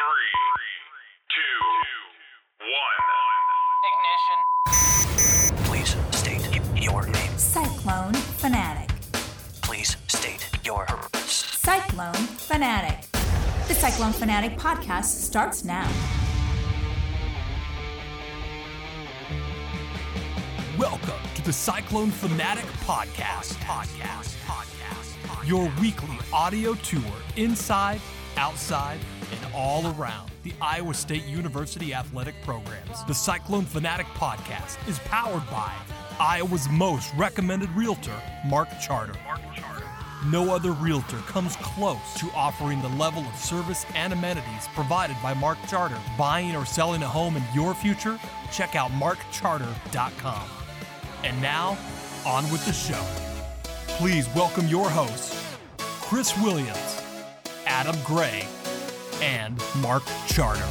3, 2, 1. Ignition. Please state your name. Cyclone Fanatic. Please state your purpose. Cyclone Fanatic. The Cyclone Fanatic podcast starts now. Welcome to the Cyclone Fanatic podcast. Your weekly audio tour inside, outside, and all around the Iowa State University athletic programs. The Cyclone Fanatic podcast is powered by Iowa's most recommended realtor, Mark Charter. No other realtor comes close to offering the level of service and amenities provided by Mark Charter. Buying or selling a home in your future? Check out markcharter.com. And now, on with the show. Please welcome your hosts, Chris Williams, Adam Gray, and Mark Charter.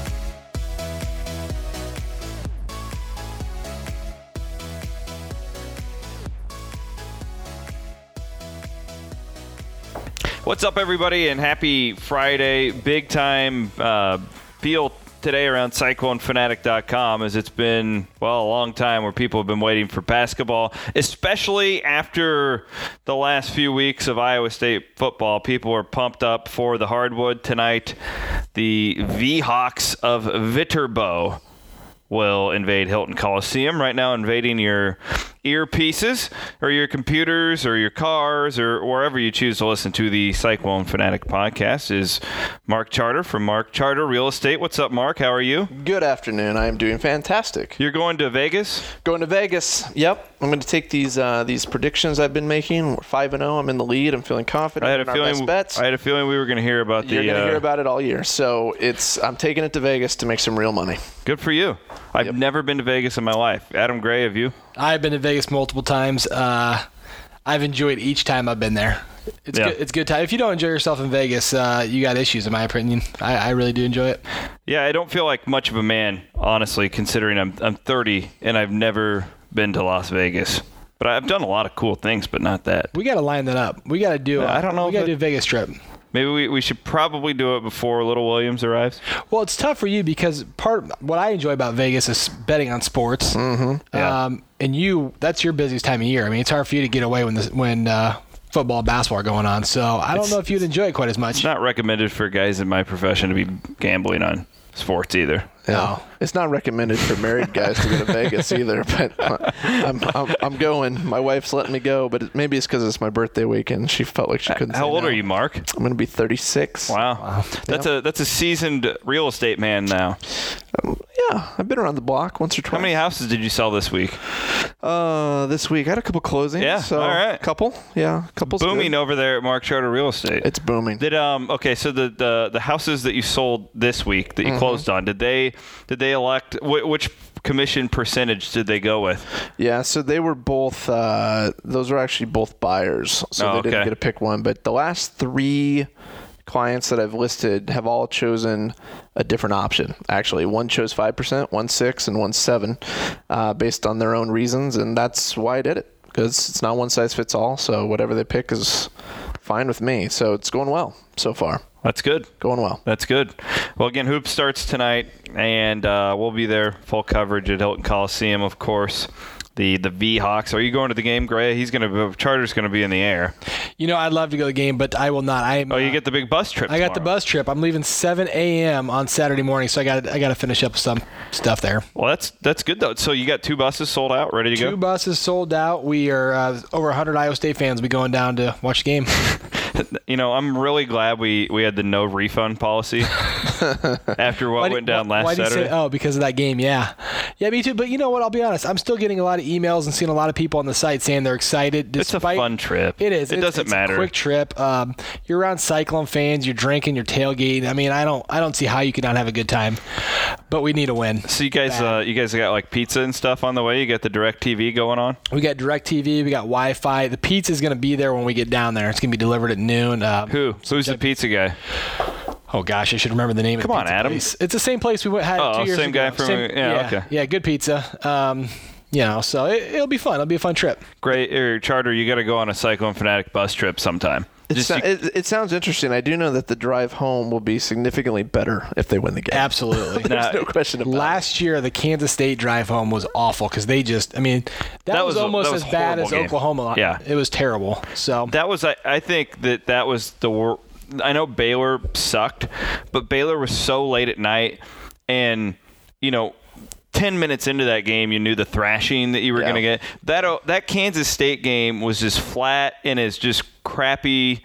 What's up, everybody, and happy Friday. Big time feel today around CycloneFanatic.com, as it's been, well, a long time where people have been waiting for basketball, especially after the last few weeks of Iowa State football. People are pumped up for the hardwood tonight. The V-Hawks of Viterbo will invade Hilton Coliseum. Right now, invading your earpieces or your computers or your cars or wherever you choose to listen to the Cyclone Fanatic podcast is Mark Charter from Mark Charter Real Estate. What's up, Mark? How are you? Good afternoon. I am doing fantastic. You're going to Vegas? Going to Vegas. Yep. I'm going to take these predictions I've been making. We're 5-0. I'm in the lead. I'm feeling confident. I had a feeling we were going to hear about You're going to hear about it all year. So I'm taking it to Vegas to make some real money. Good for you. I've never been to Vegas in my life. Adam Gray, have you? I've been to Vegas multiple times. I've enjoyed each time I've been there. It's good. It's a good time. If you don't enjoy yourself in Vegas, you got issues, in my opinion. I really do enjoy it. Yeah, I don't feel like much of a man, honestly, considering I'm 30 and I've never been to Las Vegas. But I've done a lot of cool things, but not that. We got to line that up. We got to do. I don't know. We got to do a Vegas trip. Maybe we should probably do it before Little Williams arrives. Well, it's tough for you because what I enjoy about Vegas is betting on sports. Mm-hmm. Yeah. And that's your busiest time of year. I mean, it's hard for you to get away when football and basketball are going on. So I don't know if you'd enjoy it quite as much. It's not recommended for guys in my profession to be gambling on sports either. No. It's not recommended for married guys to go to Vegas either, but I'm going. My wife's letting me go, but maybe it's because it's my birthday weekend. She felt like she couldn't. How old are you, Mark? I'm going to be 36. Wow. That's a seasoned real estate man now. Yeah, I've been around the block once or twice. How many houses did you sell this week? This week I had a couple closings. Yeah, so all right. Couple. Couple's booming good. over there at Mark Charter Real Estate. It's booming. Okay, so the houses that you sold this week that you closed on, did they elect which commission percentage did they go with? Yeah, so they were both those were actually both buyers, so they didn't get to pick one, but the last 3 clients that I've listed have all chosen a different option. Actually, one chose 5%, one 6%, and one 7%, based on their own reasons, and that's why I did it, because it's not one size fits all, so whatever they pick is fine with me. So it's going well so far. That's good. Going well. That's good. Well, again, Hoop starts tonight, and we'll be there, full coverage at Hilton Coliseum, of course. The V-Hawks. Are you going to the game, Gray? Charter's going to be in the air. You know, I'd love to go to the game, but I will not. You get the big bus trip. I got the bus trip. I'm leaving 7 a.m. on Saturday morning, so I got to finish up some stuff there. Well, that's good though. So you got 2 buses sold out, ready to go? 2 buses sold out. We are over 100 Iowa State fans. Will be going down to watch the game. You know, I'm really glad we had the no refund policy after what went down last Saturday. Because of that game, yeah. Yeah, me too. But you know what? I'll be honest. I'm still getting a lot of emails and seeing a lot of people on the site saying they're excited. It's a fun trip. It is. It doesn't matter. It's a quick trip. You're around Cyclone fans. You're drinking. You're tailgating. I mean, I don't see how you could not have a good time. But we need a win. So you guys got like pizza and stuff on the way? You got the DirecTV going on? We got DirecTV. We got Wi-Fi. The pizza's going to be there when we get down there. It's going to be delivered at noon. Who's the pizza guy? Oh, gosh, I should remember the name of the pizza Adam. place. It's the same place we had 2 years ago. Same guy from okay. Yeah, good pizza. So it'll be fun. It'll be a fun trip. Great. Charter, you got to go on a Cyclone Fanatic bus trip sometime. It sounds interesting. I do know that the drive home will be significantly better if they win the game. Absolutely. There's no question about it. Last year, the Kansas State drive home was awful because they just, that was almost as bad as Oklahoma. Yeah. It was terrible. So that was, I think that was the worst. I know Baylor sucked, but Baylor was so late at night, and 10 minutes into that game, you knew the thrashing that you were going to get. That Kansas State game was just flat and is just crappy.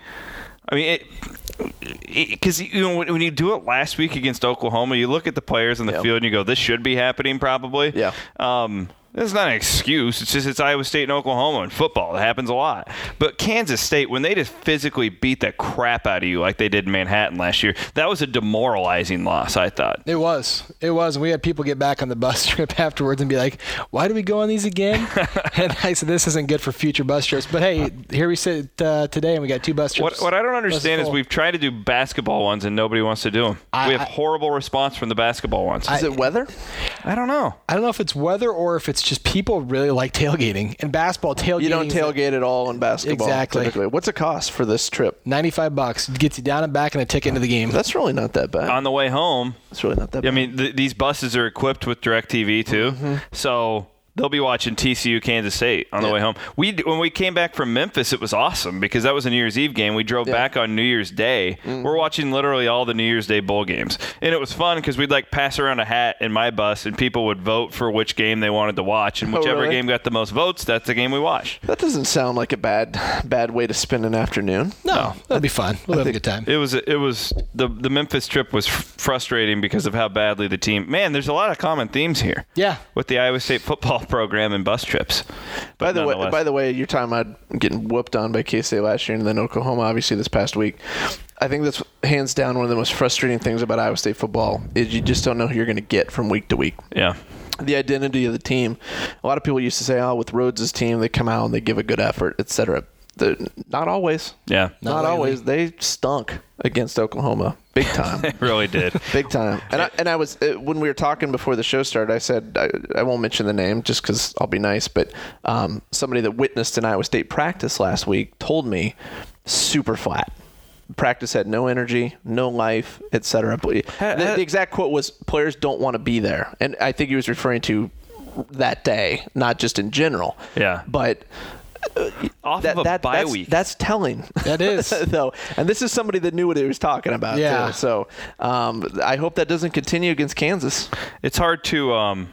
Because when you do it last week against Oklahoma, you look at the players in the field and you go, "This should be happening, probably." Yeah. That's not an excuse. It's Iowa State and Oklahoma in football. That happens a lot. But Kansas State, when they just physically beat the crap out of you like they did in Manhattan last year, that was a demoralizing loss, I thought. It was. And we had people get back on the bus trip afterwards and be like, "Why do we go on these again?" And I said, "This isn't good for future bus trips." But hey, here we sit today and we got 2 bus trips. What I don't understand is we've tried to do basketball ones and nobody wants to do them. We have horrible response from the basketball ones. Is it weather? I don't know. I don't know if it's weather or if it's just people really like tailgating. And basketball tailgating. You don't tailgate at all in basketball. Exactly. Typically. What's it cost for this trip? $95. Gets you down and back and a ticket into the game. That's really not that bad. On the way home. It's really not that bad. These buses are equipped with DirecTV too. Mm-hmm. So they'll be watching TCU Kansas State on the way home. When we came back from Memphis, it was awesome because that was a New Year's Eve game. We drove back on New Year's Day. Mm-hmm. We're watching literally all the New Year's Day bowl games. And it was fun because we'd pass around a hat in my bus and people would vote for which game they wanted to watch. And whichever game got the most votes, that's the game we watched. That doesn't sound like a bad way to spend an afternoon. No, that'd be fun. We'll have a good time. It was the Memphis trip was frustrating because of how badly the team. Man, there's a lot of common themes here. Yeah. With the Iowa State football program and bus trips. By the way, you're talking about getting whooped on by K-State last year and then Oklahoma, obviously, this past week. I think that's hands down one of the most frustrating things about Iowa State football is you just don't know who you're going to get from week to week. Yeah. The identity of the team. A lot of people used to say, with Rhodes' team, they come out and they give a good effort, etc. Not always. Yeah. Not always. They stunk against Oklahoma. Big time. They really did. Big time. And I was when we were talking before the show started, I said I won't mention the name just because I'll be nice, but somebody that witnessed an Iowa State practice last week told me super flat. Practice had no energy, no life, etc. The exact quote was, "Players don't want to be there," and I think he was referring to that day, not just in general. Yeah. But. Off of a bye week. That's telling. That is. Though, and this is somebody that knew what he was talking about. Yeah. Too. So I hope that doesn't continue against Kansas. It's hard to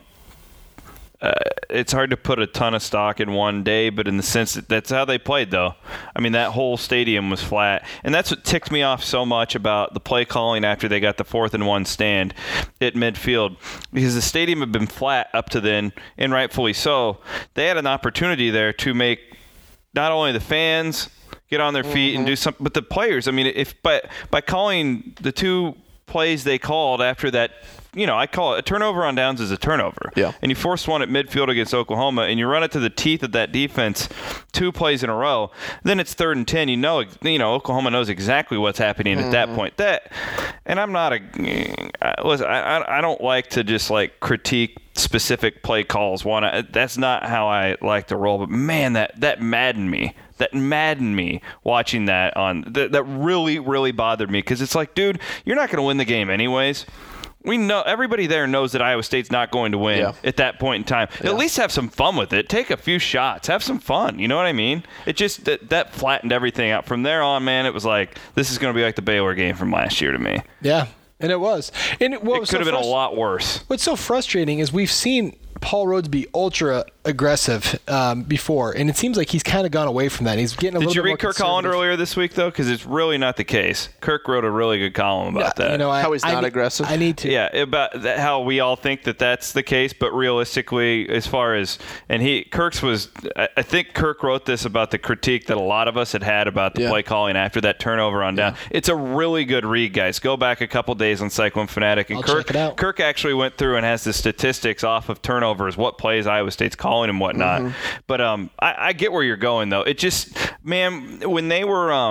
put a ton of stock in one day, but in the sense that that's how they played, though. That whole stadium was flat, and that's what ticked me off so much about the play calling after they got the 4th and 1 stand at midfield, because the stadium had been flat up to then, and rightfully so. They had an opportunity there to make not only the fans get on their feet and do something, but the players. By calling the 2 plays they called after that. I call it a turnover on downs is a turnover. Yeah. And you forced one at midfield against Oklahoma, and you run it to the teeth of that defense 2 plays in a row. Then it's 3rd and 10. Oklahoma knows exactly what's happening at that point. And I'm not I don't like to just critique specific play calls. That's not how I like to roll. But man, that maddened me. That maddened me watching that that really, really bothered me because it's dude, you're not going to win the game anyways. We know everybody there knows that Iowa State's not going to win at that point in time. At least have some fun with it. Take a few shots. Have some fun. You know what I mean? It just that flattened everything out. From there on, man, it was this is going to be like the Baylor game from last year to me. Yeah, and it was. And it could have been a lot worse. What's so frustrating is we've seen Paul Rhodes be ultra aggressive before, and it seems like he's kind of gone away from that. He's getting a little bit more Did you read Kirk Holland earlier this week, though? Because it's really not the case. Kirk wrote a really good column about that. How he's not aggressive? I need to. Yeah, about how we all think that that's the case, but realistically, as far as – and I think Kirk wrote this about the critique that a lot of us had about the play calling after that turnover on down. It's a really good read, guys. Go back a couple days on Cyclone Fanatic, and check it out. Kirk actually went through and has the statistics off of turnovers, what plays Iowa State's calling and whatnot. But I get where you're going, though. It just, man, when they were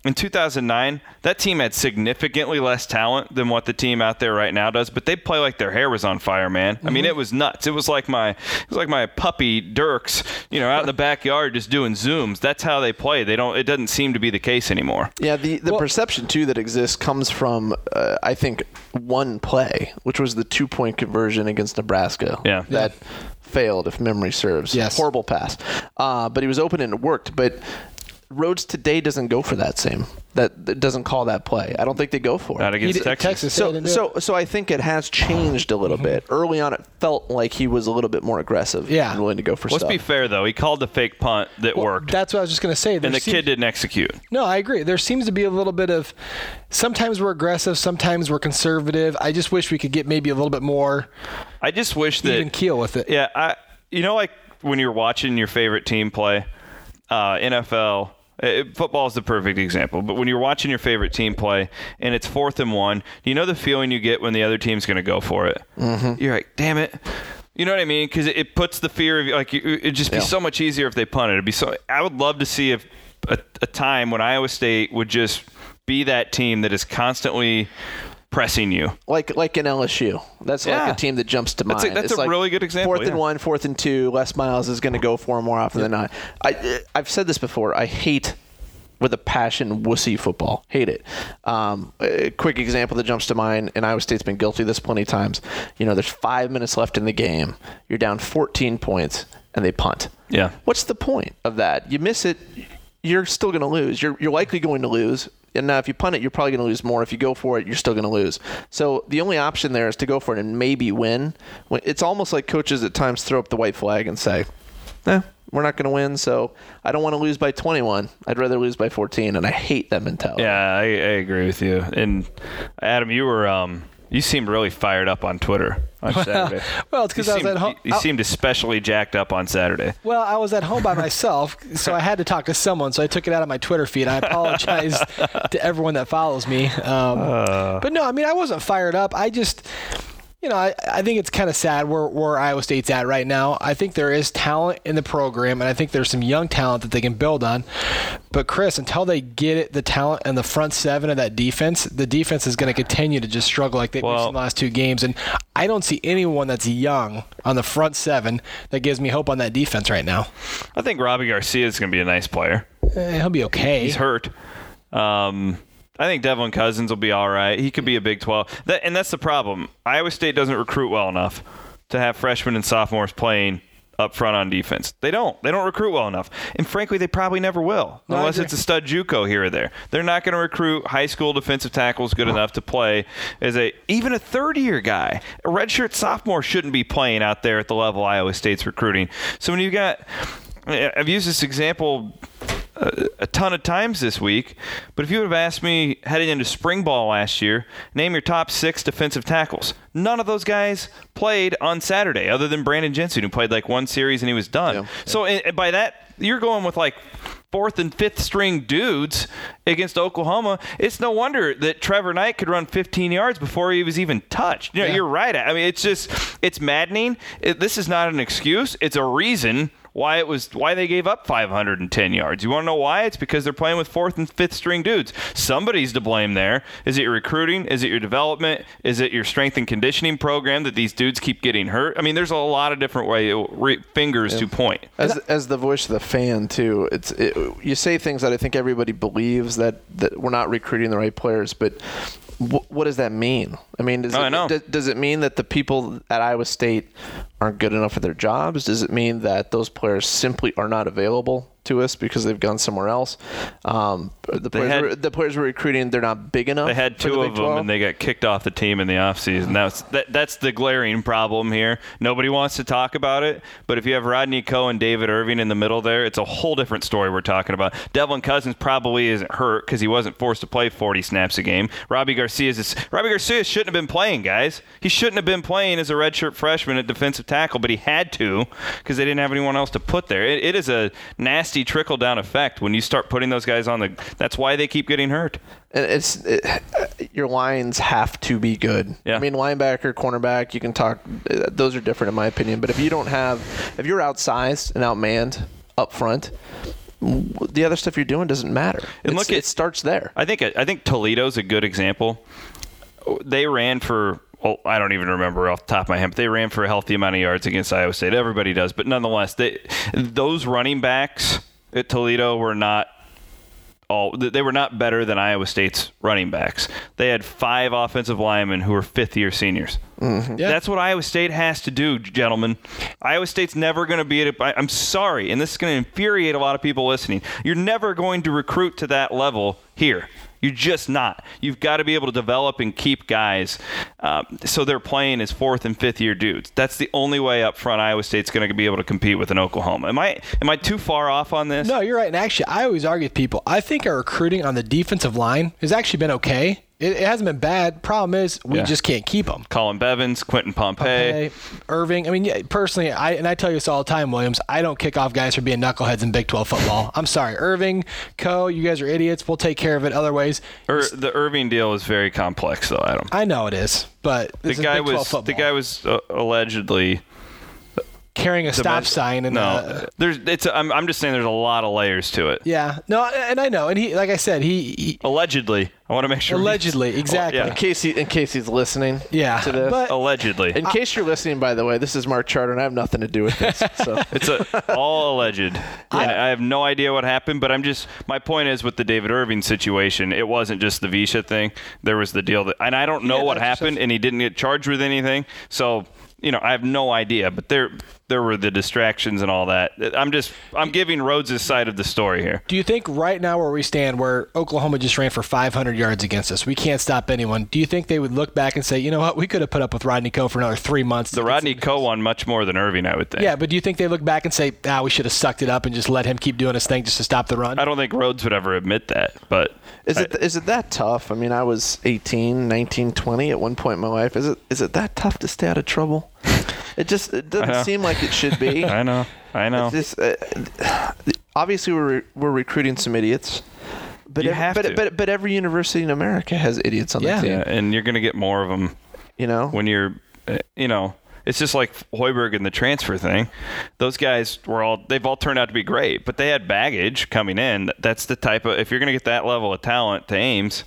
in 2009, that team had significantly less talent than what the team out there right now does, but they play like their hair was on fire, man. I mean, it was nuts. It was like my puppy Dirks, out in the backyard just doing zooms. That's how they play. It doesn't seem to be the case anymore. Yeah, the perception too that exists comes from I think one play, which was the 2-point conversion against Nebraska. Yeah. That failed, if memory serves. Yes. Horrible pass. But he was open and it worked. But Rhodes today doesn't go for that doesn't call that play. I don't think they go for it. Not against Texas. So I think it has changed a little bit. Early on, it felt like he was a little bit more aggressive and willing to go for stuff. Let's be fair, though. He called the fake punt that worked. That's what I was just going to say. And the kid didn't execute. No, I agree. There seems to be a little bit of sometimes we're aggressive, sometimes we're conservative. I just wish we could get maybe a little bit more I just wish that even keel with it. Yeah, like when you're watching your favorite team play, NFL, football is the perfect example, but when you're watching your favorite team play and it's 4th and 1, you know the feeling you get when the other team's going to go for it? Mm-hmm. You're like, damn it. You know what I mean? Because it puts the fear of, like, it'd just be so much easier if they punted. I would love to see if a time when Iowa State would just be that team that is constantly pressing you. Like in LSU. That's like a team that jumps to mind. That's a really good example. 4th and 1, 4th and 2, Les Miles is going to go for them more often than not. I've said this before. I hate with a passion wussy football. Hate it. A quick example that jumps to mind, and Iowa State's been guilty of this plenty of times. There's 5 minutes left in the game. You're down 14 points, and they punt. Yeah. What's the point of that? You miss it, you're still going to lose. You're likely going to lose. And now if you punt it, you're probably going to lose more. If you go for it, you're still going to lose. So the only option there is to go for it and maybe win. It's almost like coaches at times throw up the white flag and say, we're not going to win, so I don't want to lose by 21. I'd rather lose by 14, and I hate that mentality. Yeah, I agree with you. And Adam, you seemed really fired up on Twitter on Saturday. Well, it's because I was at home. You seemed especially jacked up on Saturday. Well, I was at home by myself, so I had to talk to someone, so I took it out of my Twitter feed. I apologize to everyone that follows me. But no, I mean, I wasn't fired up. I just... I think it's kind of sad where Iowa State's at right now. I think there is talent in the program, and I think there's some young talent that they can build on. But, Chris, until they get the talent in the front 7 of that defense, the defense is going to continue to just struggle like they've been in the last 2 games. And I don't see anyone that's young on the front 7 that gives me hope on that defense right now. I think Robbie Garcia is going to be a nice player. He'll be okay. He's hurt. I think Devlin Cousins will be all right. He could be a Big 12. And that's the problem. Iowa State doesn't recruit well enough to have freshmen and sophomores playing up front on defense. They don't recruit well enough. And frankly, they probably never will, unless it's a stud JUCO here or there. They're not going to recruit high school defensive tackles good enough to play as even a third-year guy. A redshirt sophomore shouldn't be playing out there at the level Iowa State's recruiting. So when I've used this example a ton of times this week, but if you would have asked me heading into spring ball last year, name your top 6 defensive tackles. None of those guys played on Saturday other than Brandon Jensen, who played like 1 series and he was done. Yeah. So by that, you're going with like 4th and 5th string dudes against Oklahoma. It's no wonder that Trevor Knight could run 15 yards before he was even touched. You're right. I mean, it's maddening. This is not an excuse. It's a reason why they gave up 510 yards. You want to know why? It's because they're playing with 4th and 5th string dudes. Somebody's to blame there. Is it your recruiting? Is it your development? Is it your strength and conditioning program that these dudes keep getting hurt? I mean, there's a lot of different fingers to point. As the voice of the fan, too, you say things that I think everybody believes that we're not recruiting the right players, but what does that mean? I mean, does it mean that the people at Iowa State aren't good enough for their jobs? Does it mean that those players simply are not available to us because they've gone somewhere else? The players we're recruiting, they're not big enough. They had 2 of them, and they got kicked off the team in the offseason. That's the glaring problem here. Nobody wants to talk about it, but if you have Rodney Coe and David Irving in the middle there, it's a whole different story we're talking about. Devlin Cousins probably isn't hurt because he wasn't forced to play 40 snaps a game. Robbie Garcia shouldn't have been playing, guys. He shouldn't have been playing as a redshirt freshman at defensive tackle, but he had to because they didn't have anyone else to put there. It is a nasty trickle-down effect when you start putting those guys on that's why they keep getting hurt. Your lines have to be good. Yeah. I mean, linebacker, cornerback, you can talk. Those are different in my opinion. But if you're outsized and outmanned up front, the other stuff you're doing doesn't matter. And it starts there. I think Toledo's a good example. They ran for, I don't even remember off the top of my head, but they ran for a healthy amount of yards against Iowa State. Everybody does. But nonetheless, those running backs at Toledo were not better than Iowa State's running backs. They had 5 offensive linemen who were fifth-year seniors. Mm-hmm. Yeah. That's what Iowa State has to do, gentlemen. Iowa State's never going to be I'm sorry, and this is going to infuriate a lot of people listening. You're never going to recruit to that level here. You're just not. You've got to be able to develop and keep guys so they're playing as 4th and 5th year dudes. That's the only way up front Iowa State's going to be able to compete with an Oklahoma. Am I too far off on this? No, you're right. And actually, I always argue with people. I think our recruiting on the defensive line has actually been okay. It hasn't been bad. Problem is, we just can't keep them. Colin Bevins, Quentin Pompey, Irving. I mean, personally, I tell you this all the time, Williams. I don't kick off guys for being knuckleheads in Big 12 football. I'm sorry. Irving, Coe, you guys are idiots. We'll take care of it other ways. The Irving deal is very complex, though, Adam. I know it is, but this is Big 12 football. The guy was allegedly carrying a stop sign. And I'm just saying there's a lot of layers to it. Yeah. No, and I know. And he, like I said, he allegedly. I want to make sure. Allegedly, exactly. In case he's listening. Yeah. To this. But allegedly. In case you're listening, by the way, this is Mark Charter, and I have nothing to do with this. So it's all alleged. And I have no idea what happened, but my point is with the David Irving situation, it wasn't just the Visha thing. There was the deal and I don't know what happened, and he didn't get charged with anything. So, I have no idea, but there were the distractions and all that. I'm giving Rhodes' side of the story here. Do you think right now where we stand, where Oklahoma just ran for 500 yards against us, we can't stop anyone, do you think they would look back and say, you know what, we could have put up with Rodney Coe for another 3 months? The Rodney Coe won much more than Irving, I would think. Yeah, but do you think they look back and say, we should have sucked it up and just let him keep doing his thing just to stop the run? I don't think Rhodes would ever admit that, but... Is it that tough? I mean, I was 18, 19, 20 at one point in my life. Is it that tough to stay out of trouble? It doesn't seem like it should be. I know. It's just, obviously, we're recruiting some idiots. But every university in America has idiots on the team. Yeah, and you're going to get more of them. When you're, it's just like Hoiberg and the transfer thing. Those guys they've all turned out to be great, but they had baggage coming in. That's the type of, if you're going to get that level of talent to Ames,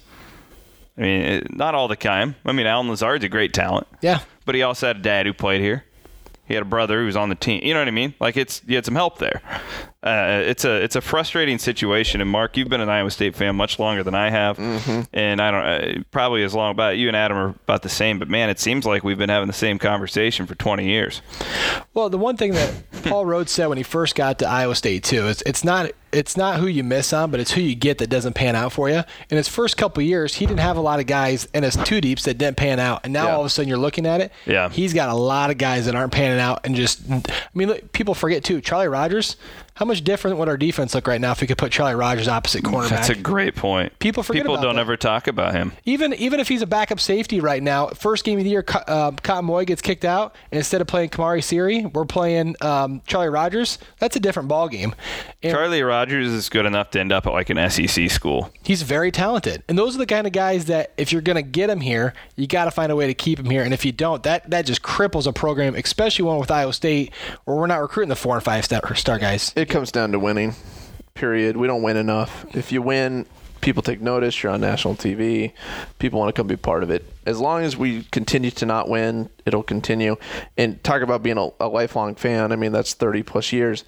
I mean, not all the time. I mean, Alan Lazard's a great talent. Yeah. But he also had a dad who played here. He had a brother who was on the team. You know what I mean? Like you had some help there. It's a frustrating situation. And Mark, you've been an Iowa State fan much longer than I have, and I don't probably as long. About you and Adam are about the same. But man, it seems like we've been having the same conversation for 20 years. Well, the one thing that Paul Rhodes said when he first got to Iowa State too is it's not who you miss on, but it's who you get that doesn't pan out for you. In his first couple of years, he didn't have a lot of guys in his two deeps that didn't pan out, and now all of a sudden you're looking at it. Yeah. He's got a lot of guys that aren't panning out, and look, people forget too. Charlie Rogers. How much different would our defense look right now if we could put Charlie Rogers opposite cornerback? That's a great point. People forget about that. People don't ever talk about him. Even if he's a backup safety right now, first game of the year, Cotton Moy gets kicked out, and instead of playing Kamari Siri, we're playing Charlie Rogers. That's a different ballgame. Charlie Rogers is good enough to end up at like an SEC school. He's very talented. And those are the kind of guys that if you're going to get him here, you got to find a way to keep him here. And if you don't, that just cripples a program, especially one with Iowa State, where we're not recruiting the 4 and 5 star guys. It comes down to winning, period. We don't win enough. If you win, people take notice. You're on national TV. People want to come be part of it. As long as we continue to not win, it'll continue. And talk about being a lifelong fan. I mean, that's 30 plus years.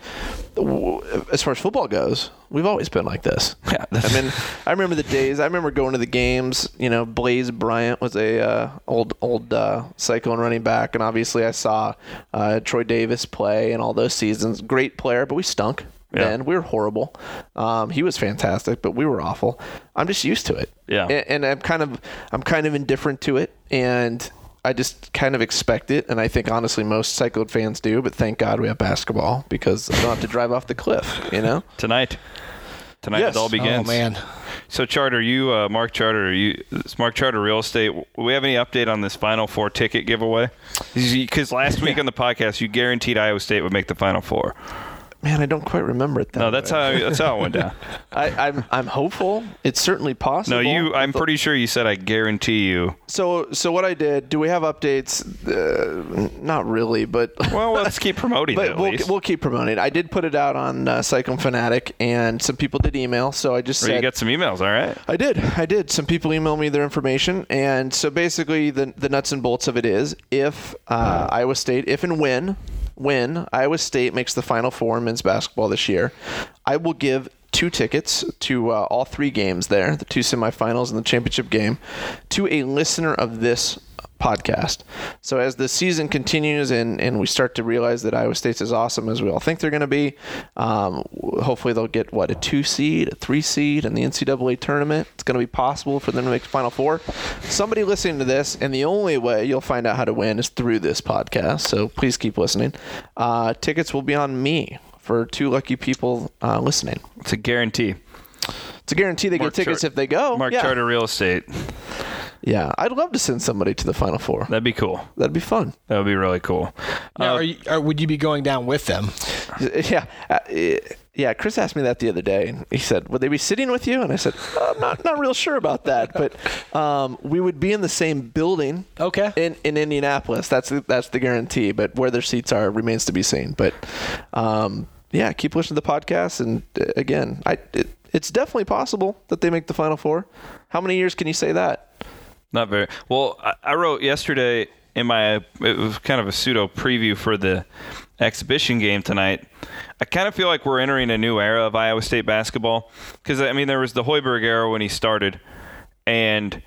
As far as football goes, we've always been like this. Yeah. I mean, I remember the days. I remember going to the games. Blaze Bryant was a old Cyclone running back, and obviously I saw Troy Davis play in all those seasons. Great player, but we stunk. Then we were horrible. He was fantastic, but we were awful. I'm just used to it. Yeah. And I'm kind of indifferent to it, and I just kind of expect it. And I think honestly most Cyclone fans do. But thank God we have basketball because I don't have to drive off the cliff. Tonight it all begins. Oh man. So Charter, Mark Charter, it's Mark Charter Real Estate. Do we have any update on this Final Four ticket giveaway? Because last week on the podcast you guaranteed Iowa State would make the Final Four. Man, I don't quite remember it. No, that's how it went down. I'm hopeful. It's certainly possible. No, I'm pretty sure you said I guarantee you. So what I did? Do we have updates? Not really, but well, let's keep promoting it. We'll keep promoting it. I did put it out on Cyclone Fanatic, and some people did email. So I just said you got some emails, all right? I did. Some people emailed me their information, and so basically the nuts and bolts of it is if Iowa State, if and when Iowa State makes the Final Four in men's basketball this year, I will give 2 tickets to all 3 games there, the 2 semifinals and the championship game, to a listener of this podcast. So as the season continues and we start to realize that Iowa State's as awesome as we all think they're going to be, hopefully they'll get, a 2 seed, a 3 seed in the NCAA tournament. It's going to be possible for them to make the Final Four. Somebody listening to this, and the only way you'll find out how to win is through this podcast, so please keep listening. Tickets will be on me for 2 lucky people listening. It's a guarantee. It's a guarantee they get tickets if they go. Mark Charter Real Estate. Yeah, I'd love to send somebody to the Final Four. That'd be cool. That'd be fun. That would be really cool. Now, would you be going down with them? Yeah. Chris asked me that the other day. He said, "Would they be sitting with you?" And I said, "I'm not real sure about that, but we would be in the same building. Okay. In Indianapolis, that's the guarantee. But where their seats are remains to be seen. But keep listening to the podcast. And again, it's definitely possible that they make the Final Four. How many years can you say that? Not very. Well, I wrote yesterday it was kind of a pseudo preview for the exhibition game tonight. I kind of feel like we're entering a new era of Iowa State basketball because, there was the Hoiberg era when he started, and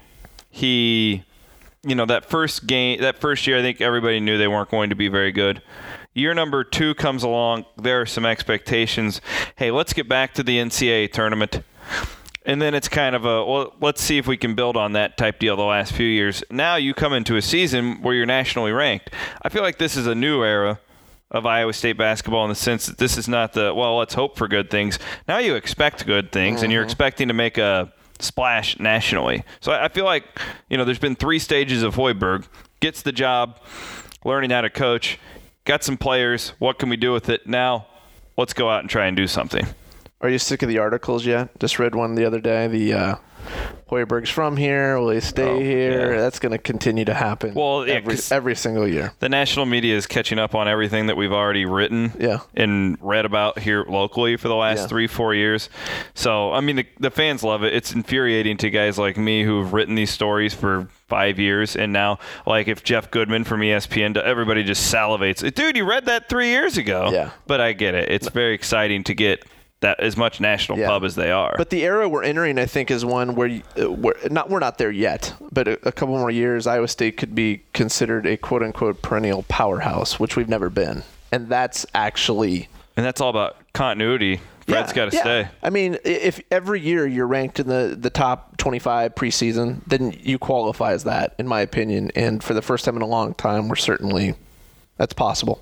he, that first year, I think everybody knew they weren't going to be very good. Year number 2 comes along. There are some expectations. Hey, let's get back to the NCAA tournament. And then it's kind of let's see if we can build on that type deal the last few years. Now you come into a season where you're nationally ranked. I feel like this is a new era of Iowa State basketball in the sense that this is not let's hope for good things. Now you expect good things, and you're expecting to make a splash nationally. So I feel like, there's been 3 stages of Hoiberg. Gets the job, learning how to coach, got some players. What can we do with it? Now let's go out and try and do something. Are you sick of the articles yet? Just read one the other day. The Hoiberg's from here. Will he stay here? Yeah. That's going to continue to happen. Well, every single year. The national media is catching up on everything that we've already written and read about here locally for the last 3-4 years. So, the fans love it. It's infuriating to guys like me who've written these stories for 5 years, and now, if Jeff Goodman from ESPN, everybody just salivates. Dude, you read that 3 years ago. Yeah. But I get it. It's very exciting to get that as much national pub as they are. But the era we're entering, I think, is one where we're not there yet, but a couple more years, Iowa State could be considered a quote-unquote perennial powerhouse, which we've never been. And that's actually... And that's all about continuity. Fred's got to stay. If every year you're ranked in the top 25 preseason, then you qualify as that, in my opinion. And for the first time in a long time, that's possible.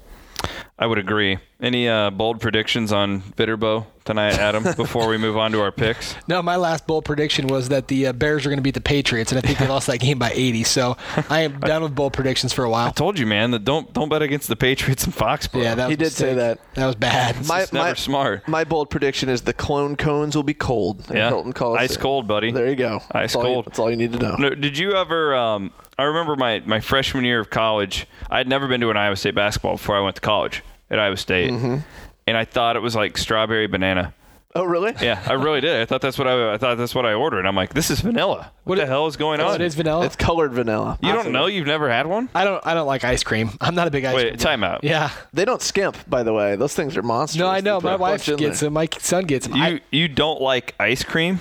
I would agree. Any bold predictions on Viterbo tonight, Adam, before we move on to our picks? No, my last bold prediction was that the Bears are going to beat the Patriots, and I think they lost that game by 80. So I am done with bold predictions for a while. I told you, man, that don't bet against the Patriots in Foxborough. Yeah, he did say that. That was bad. It's never smart. My bold prediction is the clone cones will be cold. Hilton Coliseum. Ice cold, buddy. There you go. Ice cold. That's all you need to know. No, did you ever I remember my freshman year of college, I had never been to an Iowa State basketball before I went to college at Iowa State. Mm-hmm. And I thought it was like strawberry banana. Oh, really? Yeah, I really did. I thought that's what I ordered. I'm like, this is vanilla. What the hell is going on? It is vanilla? It's colored vanilla. You don't know? You've never had one? I don't like ice cream. I'm not a big ice cream. Wait, time out. Yeah. They don't skimp, by the way. Those things are monsters. No, I know. My wife gets them. My son gets them. You don't like ice cream?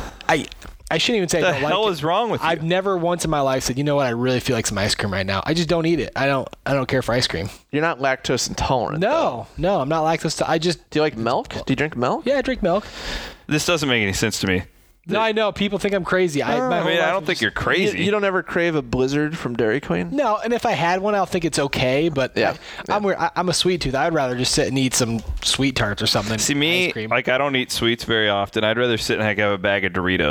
I shouldn't even say I don't like it. What the hell is wrong with you? I've never once in my life said, you know what, I really feel like some ice cream right now. I just don't eat it. I don't care for ice cream. You're not lactose intolerant. No, I'm not lactose. Do you like milk? Do you drink milk? Yeah, I drink milk. This doesn't make any sense to me. No, I know. People think I'm crazy. I don't think you're crazy. You don't ever crave a Blizzard from Dairy Queen? No, and if I had one, I'll think it's okay. But I'm a sweet tooth. I'd rather just sit and eat some sweet tarts or something. See, me, I don't eat sweets very often. I'd rather sit and have a bag of Doritos.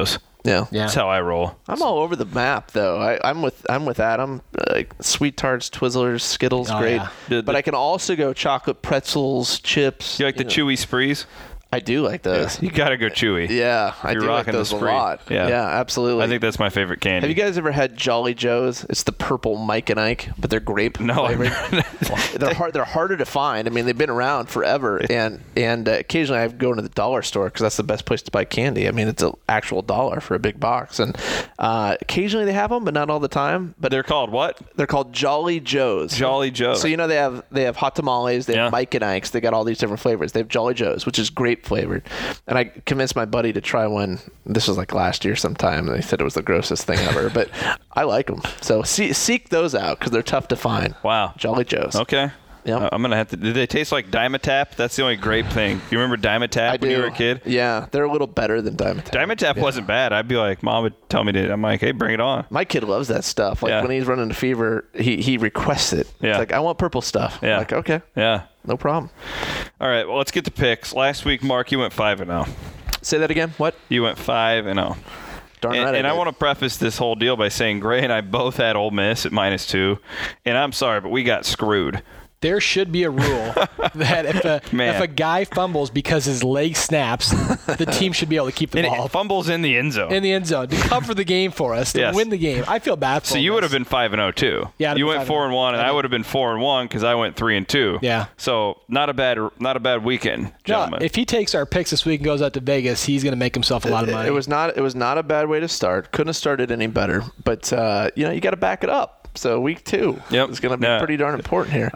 Yeah. That's how I roll. I'm all over the map though. I'm with Adam. Sweet tarts, Twizzlers, Skittles, great. Yeah. But I can also go chocolate pretzels, chips. You like the chewy sprees? I do like those. You gotta go chewy. Yeah, I do like those a lot. Yeah, absolutely. I think that's my favorite candy. Have you guys ever had Jolly Joes? It's the purple Mike and Ike, but they're grape flavored. They're harder to find. I mean, they've been around forever, and occasionally I go into the dollar store because that's the best place to buy candy. I mean, it's an actual $1 for a big box, and occasionally they have them, but not all the time. But they're called what? They're called Jolly Joes. Jolly Joes. So they have hot tamales. They have Mike and Ike's. They got all these different flavors. They have Jolly Joes, which is grape flavored. And I convinced my buddy to try one. This was like last year sometime, and they said it was the grossest thing ever. But I like them. So seek those out because they're tough to find. Wow. Jolly Joes. Okay. Yep. I'm going to have to. Did they taste like Dimetapp? That's the only grape thing. You remember Dimetapp when you were a kid? Yeah. They're a little better than Dimetapp. Dimetapp wasn't bad. I'd be like, Mom would tell me to. I'm like, hey, bring it on. My kid loves that stuff. Like when he's running a fever, he requests it. Yeah. It's like, I want purple stuff. Yeah. I'm like, okay. Yeah. No problem. All right. Well, let's get to picks. Last week, Mark, you went 5-0. Say that again. What? You went 5-0. Darn right. And I want to preface this whole deal by saying Gray and I both had Ole Miss at -2, and I'm sorry, but we got screwed. There should be a rule that if a guy fumbles because his leg snaps, the team should be able to keep the ball. Fumbles in the end zone. In the end zone to cover the game for us, to win the game. I feel bad for So you would have been 5-0 too. Yeah, you went 4-1, and I would have been 4-1 because I went 3-2. Yeah. So not a bad weekend, gentlemen. No, if he takes our picks this week and goes out to Vegas, he's going to make himself a lot of money. It was not a bad way to start. Couldn't have started any better. But you got to back it up. So week 2 is going to be pretty darn important here.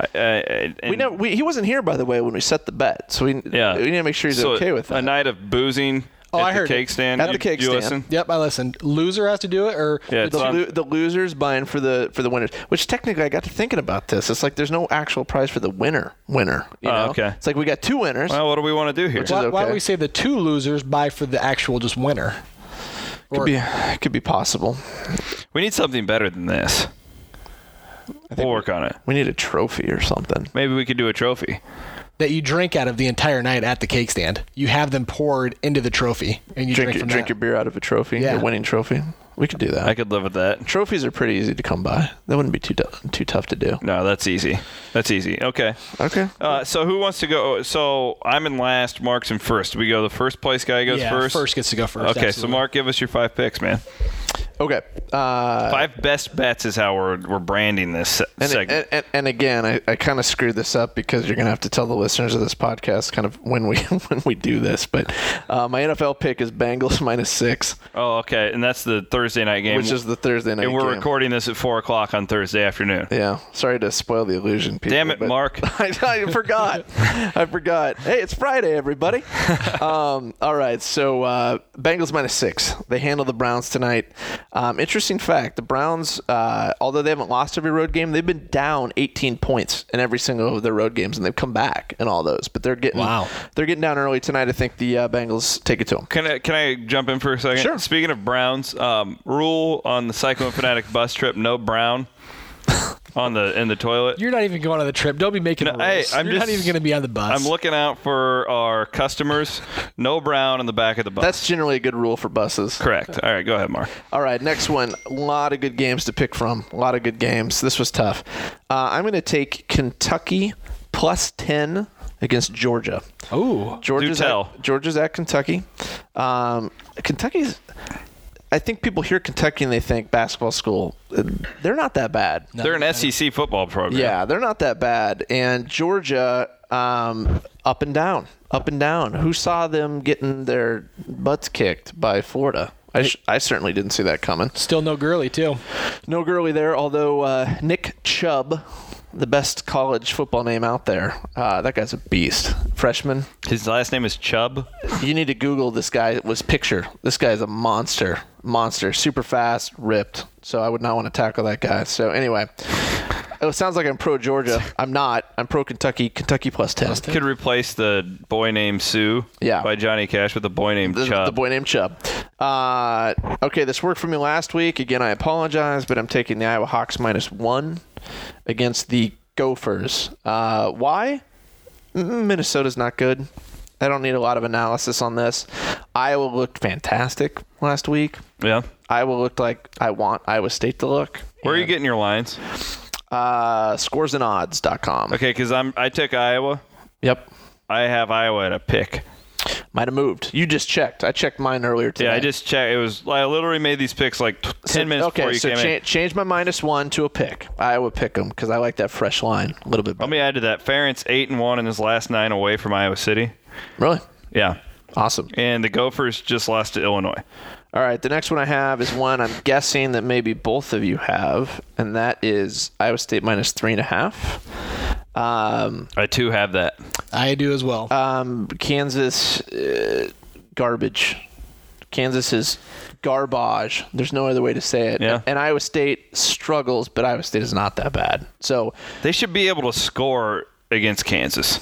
He wasn't here, by the way, when we set the bet. So we need to make sure he's okay with that. A night of boozing at the cake stand. At the cake stand. Listen? Yep, I listened. Loser has to do it, or the loser's buying for the winners. Which technically, I got to thinking about this. It's like there's no actual prize for the winner. You know? Okay. It's like we got 2 winners. Well, what do we want to do here? Why don't we say the 2 losers buy for the actual just winner? Could be possible. We need something better than this. We'll work on it. We need a trophy or something. Maybe we could do a trophy that you drink out of the entire night at the cake stand. You have them poured into the trophy, and you drink your beer out of a trophy. Yeah. Your winning trophy. We could do that. I could live with that. Trophies are pretty easy to come by. That wouldn't be too tough to do. No, that's easy. Okay. Okay. So who wants to go? So I'm in last. Mark's in first. We go the first place guy goes first? First gets to go first. Okay, absolutely. So Mark, give us your 5 picks, man. Okay. 5 best bets is how we're branding this segment. And again, I kind of screwed this up because you're going to have to tell the listeners of this podcast kind of when we do this. But my NFL pick is Bengals -6. Oh, okay. And that's the Thursday night game. Which is the Thursday night game. And we're recording this at 4 o'clock on Thursday afternoon. Yeah. Sorry to spoil the illusion, people. Damn it, Mark. I forgot. I forgot. Hey, it's Friday, everybody. All right. So Bengals -6. They handle the Browns tonight. Interesting fact, the Browns, although they haven't lost every road game, they've been down 18 points in every single of their road games, and they've come back in all those. But they're getting down early tonight. I think the Bengals take it to them. Can I jump in for a second? Sure. Speaking of Browns, rule on the Cyclone Fanatic bus trip, no Brown in the toilet. You're not even going on the trip. Don't be making rules. Hey, You're not even going to be on the bus. I'm looking out for our customers. No Brown in the back of the bus. That's generally a good rule for buses. Correct. All right, go ahead, Mark. All right, next one. A lot of good games to pick from. A lot of good games. This was tough. I'm going to take Kentucky +10 against Georgia. Oh, Georgia's at Kentucky. Kentucky's. I think people hear Kentucky and they think basketball school. They're not that bad. No, they're an SEC football program. Yeah, they're not that bad. And Georgia, up and down. Who saw them getting their butts kicked by Florida? I certainly didn't see that coming. Still no Gurley, too. No Gurley there, although Nick Chubb, the best college football name out there. That guy's a beast. Freshman. His last name is Chubb? You need to Google this guy. This guy's a monster. Super fast, ripped. So I would not want to tackle that guy. So anyway, it sounds like I'm pro Georgia. I'm not. I'm pro Kentucky. Kentucky +10. Could replace the boy named Sue by Johnny Cash with a boy named Chubb. The boy named Chubb. Okay, this worked for me last week. Again, I apologize, but I'm taking the Iowa Hawks -1 against the Gophers. Why? Minnesota's not good. I don't need a lot of analysis on this. Iowa looked fantastic last week. Yeah. Iowa looked like I want Iowa State to look. Where are you getting your lines? Scoresandodds.com. Okay, because I took Iowa. Yep. I have Iowa at a pick. Might have moved. You just checked. I checked mine earlier today. Yeah, I just checked. I literally made these picks like 10 minutes before you came in. Change my -1 to a pick. Iowa pick them because I like that fresh line a little bit better. Let me add to that. Ferentz 8-1 in his last 9 away from Iowa City. Really? Yeah. Awesome. And the Gophers just lost to Illinois. All right, the next one I have is one I'm guessing that maybe both of you have, and that is Iowa State -3.5. I too have that. I do as well. Kansas, garbage. Kansas is garbage. There's no other way to say it. Yeah. And Iowa State struggles, but Iowa State is not that bad. So They should be able to score against Kansas.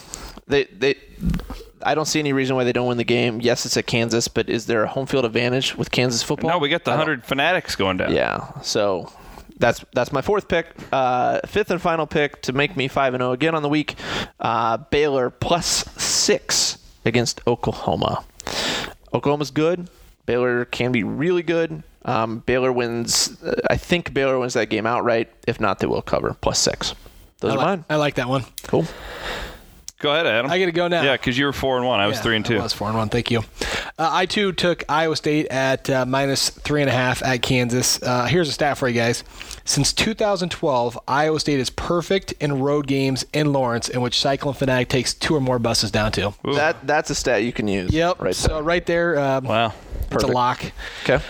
I don't see any reason why they don't win the game. Yes, it's at Kansas, but is there a home field advantage with Kansas football? No, we got the 100 Fanatics going down. Yeah, so that's my fourth pick. Fifth and final pick to make me 5-0 again on the week. Baylor +6 against Oklahoma. Oklahoma's good. Baylor can be really good. Baylor wins. I think Baylor wins that game outright. If not, they will cover +6. Those are mine. I like that one. Cool. Go ahead, Adam. I get to go now. Yeah, because you were 4-1. I was 3-2. I was 4-1. Thank you. I too took Iowa State at -3.5 at Kansas. Here's a stat for you guys. Since 2012, Iowa State is perfect in road games in Lawrence, in which Cyclone Fanatic takes 2 or more buses down to. That's a stat you can use. Yep. Right. So right there. Wow. It's Perfect. a lock. Okay.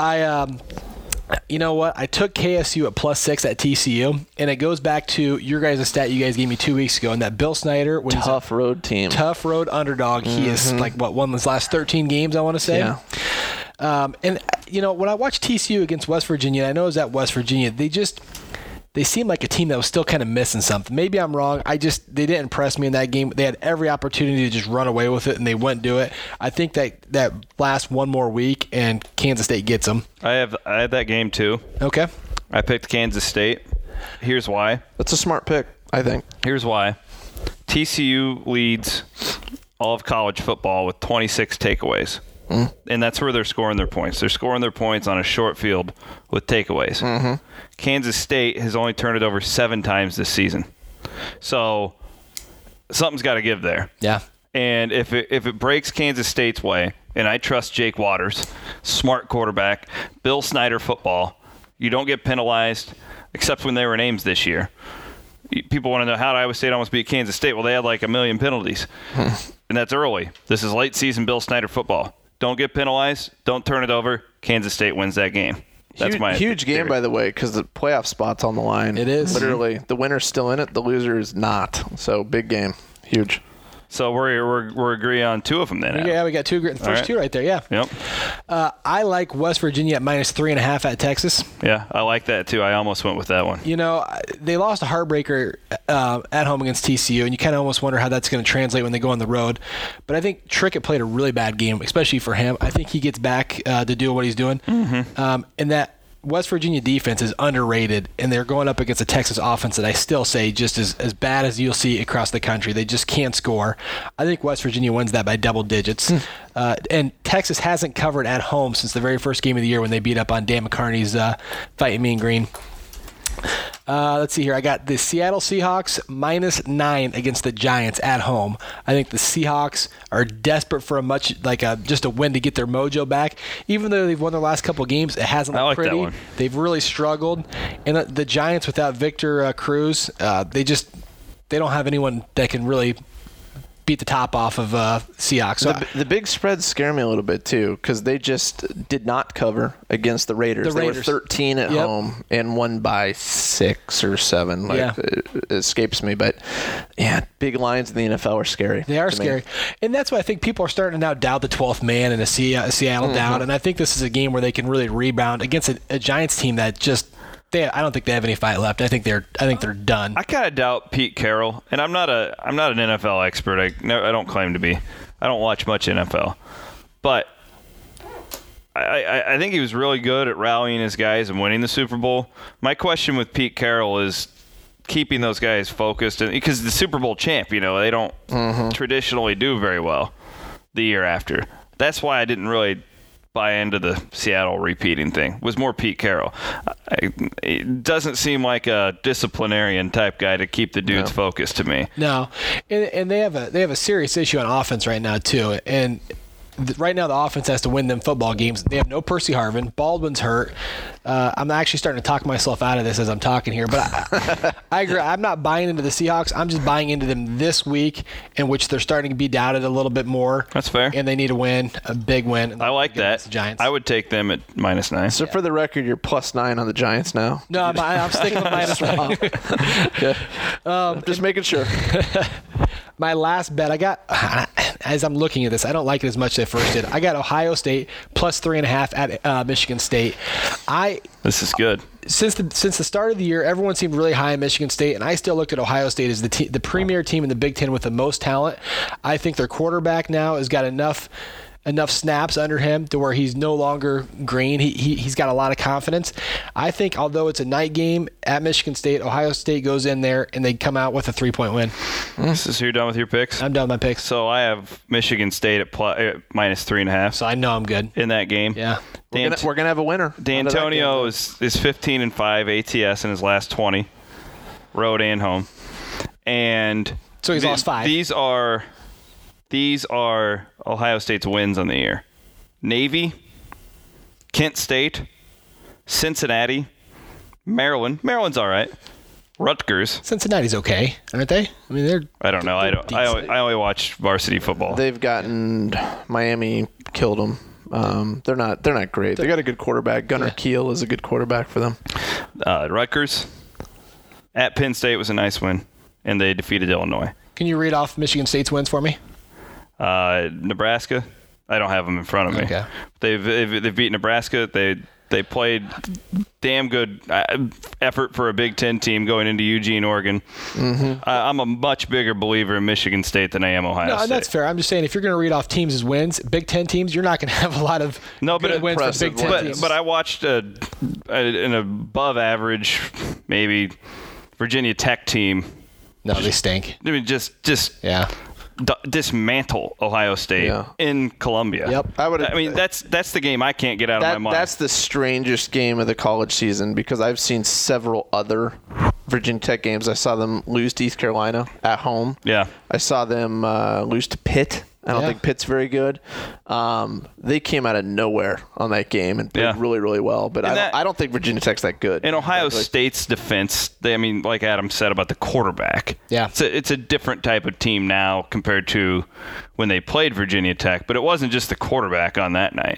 You know what? I took KSU at +6 at TCU, and it goes back to your guys' stat you guys gave me 2 weeks ago, and that Bill Snyder was Tough road team. Tough road underdog. He is won his last 13 games, I want to say. Yeah. And when I watched TCU against West Virginia, I know it was at West Virginia. They seemed like a team that was still kind of missing something. Maybe I'm wrong. They didn't impress me in that game. They had every opportunity to just run away with it, and they wouldn't do it. I think that lasts one more week, and Kansas State gets them. I have that game too. Okay. I picked Kansas State. Here's why. That's a smart pick, I think. Here's why. TCU leads all of college football with 26 takeaways. And that's where they're scoring their points. They're scoring their points on a short field with takeaways. Kansas State has only turned it over 7 times this season. So something's got to give there. Yeah. And if it breaks Kansas State's way, and I trust Jake Waters, smart quarterback, Bill Snyder football, you don't get penalized except when they were names this year. People want to know how did Iowa State almost beat Kansas State? Well, they had like 1 million penalties. And that's early. This is late season Bill Snyder football. Don't get penalized. Don't turn it over. Kansas State wins that game. That's my huge game, by the way, because the playoff spot's on the line. It is. Literally. The winner's still in it. The loser is not. So, big game. Huge. So we're agreeing on 2 of them then. Yeah, we got 2. The first 2 right there. Yeah. Yep. I like West Virginia at -3.5 at Texas. Yeah, I like that too. I almost went with that one. They lost a heartbreaker at home against TCU, and you kind of almost wonder how that's going to translate when they go on the road. But I think Trickett played a really bad game, especially for him. I think he gets back to do what he's doing. And that West Virginia defense is underrated, and they're going up against a Texas offense that I still say just as bad as you'll see across the country. They just can't score. I think West Virginia wins that by double digits. And Texas hasn't covered at home since the very first game of the year when they beat up on Dan McCarney's Fighting Mean Green. Let's see here. I got the Seattle Seahawks -9 against the Giants at home. I think the Seahawks are desperate for just a win to get their mojo back. Even though they've won their last couple games, it hasn't looked pretty. That one. They've really struggled. And the Giants without Victor Cruz, they don't have anyone that can really beat the top off of Seahawks. So the big spreads scare me a little bit too, because they just did not cover against the Raiders. They were 13 at home and won by 6 or 7. It escapes me, but yeah, big lines in the NFL are scary. They are scary, and that's why I think people are starting to now doubt the 12th man and a Seattle down. And I think this is a game where they can really rebound against a Giants team that just. I don't think they have any fight left. I think they're done. I kind of doubt Pete Carroll, and I'm not an NFL expert. I don't claim to be. I don't watch much NFL, but I think he was really good at rallying his guys and winning the Super Bowl. My question with Pete Carroll is keeping those guys focused, because the Super Bowl champ, they don't traditionally do very well. the year after. That's why I didn't really buy into the Seattle repeating thing. It was more Pete Carroll. It doesn't seem like a disciplinarian type guy to keep the dudes focused to me. No, and they have a serious issue on offense right now too, and. Right now, the offense has to win them football games. They have no Percy Harvin. Baldwin's hurt. I'm actually starting to talk myself out of this as I'm talking here, but I agree. I'm not buying into the Seahawks. I'm just buying into them this week, in which they're starting to be doubted a little bit more. That's fair. And they need to win, a big win. I like that. The Giants. I would take them at -9. So for the record, you're +9 on the Giants now? No, I'm sticking with -1. Okay. Just making sure. My last bet, I got, as I'm looking at this, I don't like it as much as I first did. I got Ohio State +3.5 at Michigan State. This is good. Since the start of the year, everyone seemed really high on Michigan State, and I still looked at Ohio State as the premier team in the Big Ten with the most talent. I think their quarterback now has got enough snaps under him to where he's no longer green. He's got a lot of confidence. I think although it's a night game at Michigan State, Ohio State goes in there and they come out with a 3-point win. So you're done with your picks? I'm done with my picks. So I have Michigan State at -3.5. So I know I'm good. In that game. Yeah. We're gonna have a winner. D'Antonio is 15-5 ATS in his last 20, road and home. And so he's lost 5. These are Ohio State's wins on the year. Navy, Kent State, Cincinnati, Maryland. Maryland's all right. Rutgers. Cincinnati's okay, aren't they? I mean, they're. I don't know. I only watch varsity football. They've gotten Miami killed them. They're not great. They got a good quarterback. Gunnar Kiel is a good quarterback for them. Rutgers at Penn State was a nice win, and they defeated Illinois. Can you read off Michigan State's wins for me? Nebraska. I don't have them in front of me. Okay. They've beat Nebraska. They played damn good effort for a Big Ten team going into Eugene, Oregon. Mm-hmm. I'm a much bigger believer in Michigan State than I am Ohio State. No, that's fair. I'm just saying if you're going to read off teams as wins, Big Ten teams, you're not going to have a lot of good wins for Big Ten teams. But I watched an above average, maybe Virginia Tech team. No, they stink. I mean, just yeah. Dismantle Ohio State in Columbia. Yep. I mean, that's the game I can't get out of my mind. That's the strangest game of the college season because I've seen several other Virginia Tech games. I saw them lose to East Carolina at home. Yeah. I saw them lose to Pitt. I don't think Pitt's very good. They came out of nowhere on that game and played really, really well. But I don't think Virginia Tech's that good. In Ohio State's defense, like Adam said about the quarterback, it's a different type of team now compared to when they played Virginia Tech. But it wasn't just the quarterback on that night.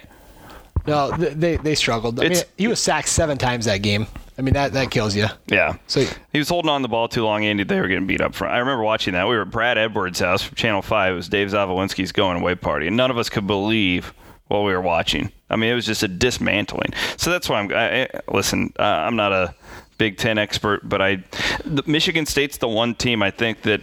No, they struggled. I mean, he was sacked 7 times that game. I mean, that kills you. Yeah. So he was holding on the ball too long, and they were getting beat up front. I remember watching that. We were at Brad Edwards' house from Channel 5. It was Dave Zawolensky's going-away party, and none of us could believe what we were watching. I mean, it was just a dismantling. So that's why I'm not a Big Ten expert, but Michigan State's the one team I think that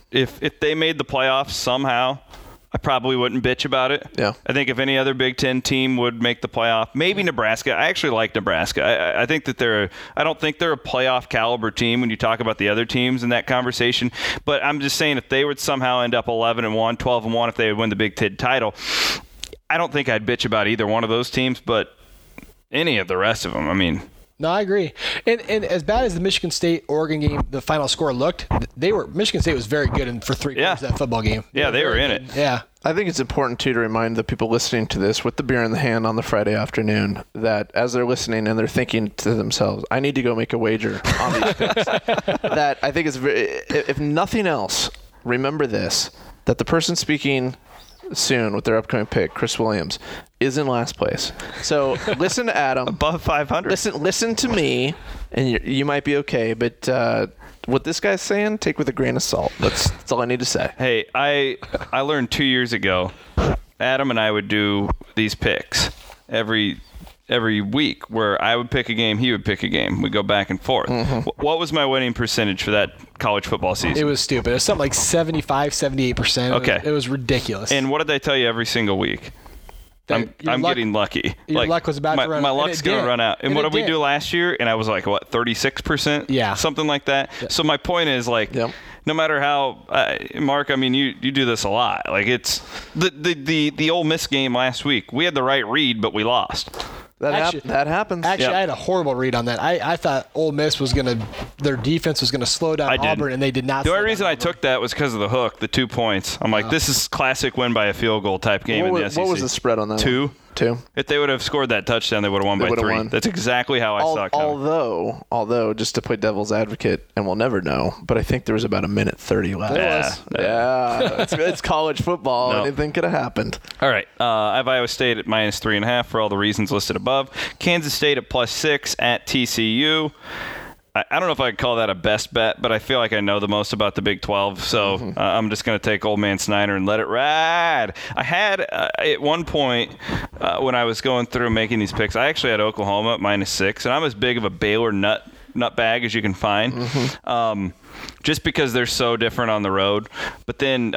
if they made the playoffs somehow, I probably wouldn't bitch about it. Yeah. I think if any other Big Ten team would make the playoff, maybe Nebraska. I actually like Nebraska. I think that I don't think they're a playoff caliber team when you talk about the other teams in that conversation. But I'm just saying if they would somehow end up 11-1, 12-1, if they would win the Big Ten title, I don't think I'd bitch about either one of those teams, but any of the rest of them, I mean. No, I agree. And as bad as the Michigan State-Oregon game, the final score looked, Michigan State was very good for 3 quarters of that football game. Yeah, they were in it. Yeah. I think it's important, too, to remind the people listening to this with the beer in the hand on the Friday afternoon that as they're listening and they're thinking to themselves, I need to go make a wager on these picks. That I think is if nothing else, remember this, that the person speaking soon with their upcoming pick, Chris Williams, is in last place. So listen to Adam. Above 500. Listen to me, and you might be okay. But what this guy's saying, take with a grain of salt. That's all I need to say. Hey, I learned 2 years ago, Adam and I would do these picks every week where I would pick a game, he would pick a game. We'd go back and forth. Mm-hmm. What was my winning percentage for that college football season? It was stupid. It was something like 75, 78%. Okay. It was ridiculous. And what did they tell you every single week? I'm getting lucky. Your luck was about to run out. My luck's going to run out. And what did we do last year? And I was like, 36%? Yeah. Something like that. Yeah. So my point is, no matter how, Mark, I mean, you do this a lot. Like, it's the Ole Miss game last week. We had the right read, but we lost. That happens. Actually, I had a horrible read on that. I thought Ole Miss their defense was going to slow down Auburn, and they did not. The only reason I took that was because of the hook, the 2 points. I'm like, this is classic win by a field goal type game in the SEC. What was the spread on that? 2. 2. If they would have scored that touchdown, they would have won by 3. That's exactly how I saw it coming. Although, just to play devil's advocate, and we'll never know, but I think there was about a minute 30 left. Yeah. It's college football. No. Anything could have happened. All right. I have Iowa State at -3.5 for all the reasons listed above. Kansas State at +6 at TCU. I don't know if I could call that a best bet, but I feel like I know the most about the Big 12, so I'm just going to take Old Man Snyder and let it ride. I had, at one point, when I was going through making these picks, I actually had Oklahoma at -6, and I'm as big of a Baylor nut bag as you can find, just because they're so different on the road. But then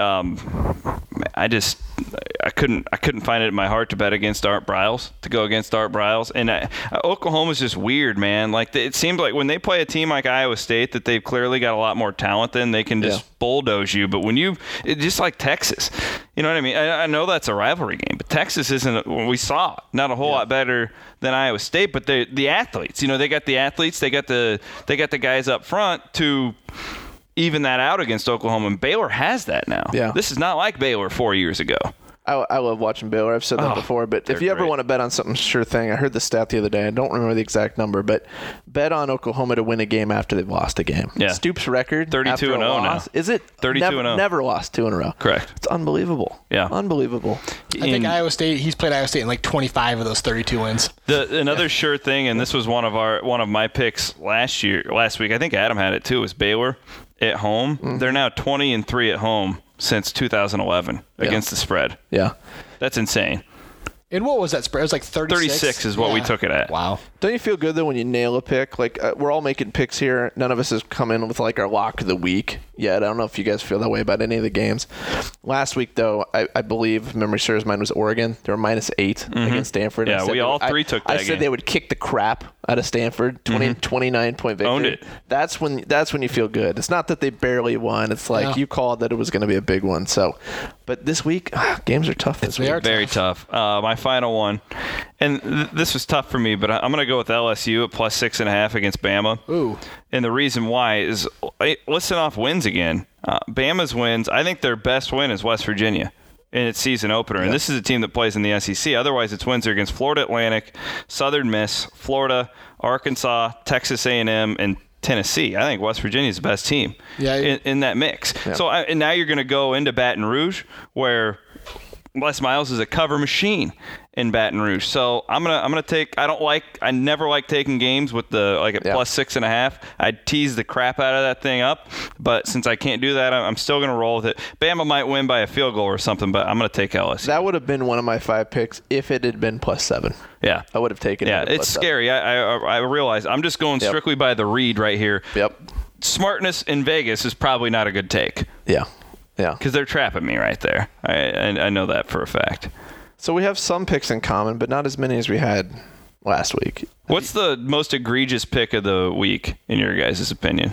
I couldn't find it in my heart to bet against Art Briles, to go against Art Briles. And Oklahoma's just weird, man. Like, it seems like when they play a team like Iowa State that they've clearly got a lot more talent than, they can just bulldoze you. But when it's just like Texas, you know what I mean? I know that's a rivalry game, but Texas isn't, we saw it, not a whole lot better than Iowa State. But the athletes, they got the athletes, they got the guys up front to even that out against Oklahoma, and Baylor has that now. Yeah. This is not like Baylor 4 years ago. I love watching Baylor. I've said that before. But if you ever want to bet on something, sure thing. I heard the stat the other day. I don't remember the exact number, but bet on Oklahoma to win a game after they've lost a game. Yeah. Stoops' record, 32-0 now. Is it 32-0? Never lost 2 in a row. Correct. It's unbelievable. Yeah. Unbelievable. I think Iowa State. He's played Iowa State in like 25 of those 32 wins. Another sure thing, and this was one of my picks last week. I think Adam had it too. Was Baylor at home? Mm-hmm. They're now 20-3 at home since 2011 against the spread. Yeah. That's insane. And what was that spread? It was like 36? 36 is what we took it at. Wow. Don't you feel good, though, when you nail a pick? Like, we're all making picks here. None of us has come in with, like, our lock of the week yet. I don't know if you guys feel that way about any of the games. Last week, though, I believe, if memory serves, mine was Oregon. They were -8 against Stanford. Yeah, we all three took that game. I said they would kick the crap out of Stanford, 29-point victory. Owned it. That's when you feel good. It's not that they barely won. It's like you called that it was going to be a big one. So, but this week, games are tough this week. They are very tough. My final one, and this was tough for me, but I'm going to go with LSU at +6.5 against Bama. Ooh. And the reason why is, listen off wins again. Bama's wins, I think their best win is West Virginia in its season opener. And this is a team that plays in the SEC. Otherwise, its wins are against Florida Atlantic, Southern Miss, Florida, Arkansas, Texas A&M, and Tennessee. I think West Virginia is the best team in that mix. Yeah. So and now you're going to go into Baton Rouge, where Les Miles is a cover machine in Baton Rouge. So I'm gonna take. I never like taking games with the at +6.5. I tease the crap out of that thing up, but since I can't do that, I'm still gonna roll with it. Bama might win by a field goal or something, but I'm gonna take LSU. That would have been one of my 5 picks if it had been +7. Yeah, I would have taken it. Yeah, it's scary. I realize I'm just going strictly by the read right here. Yep. Smartness in Vegas is probably not a good take. Yeah. Yeah. Because they're trapping me right there. I know that for a fact. So we have some picks in common, but not as many as we had last week. What's the most egregious pick of the week, in your guys' opinion?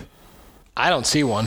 I don't see one.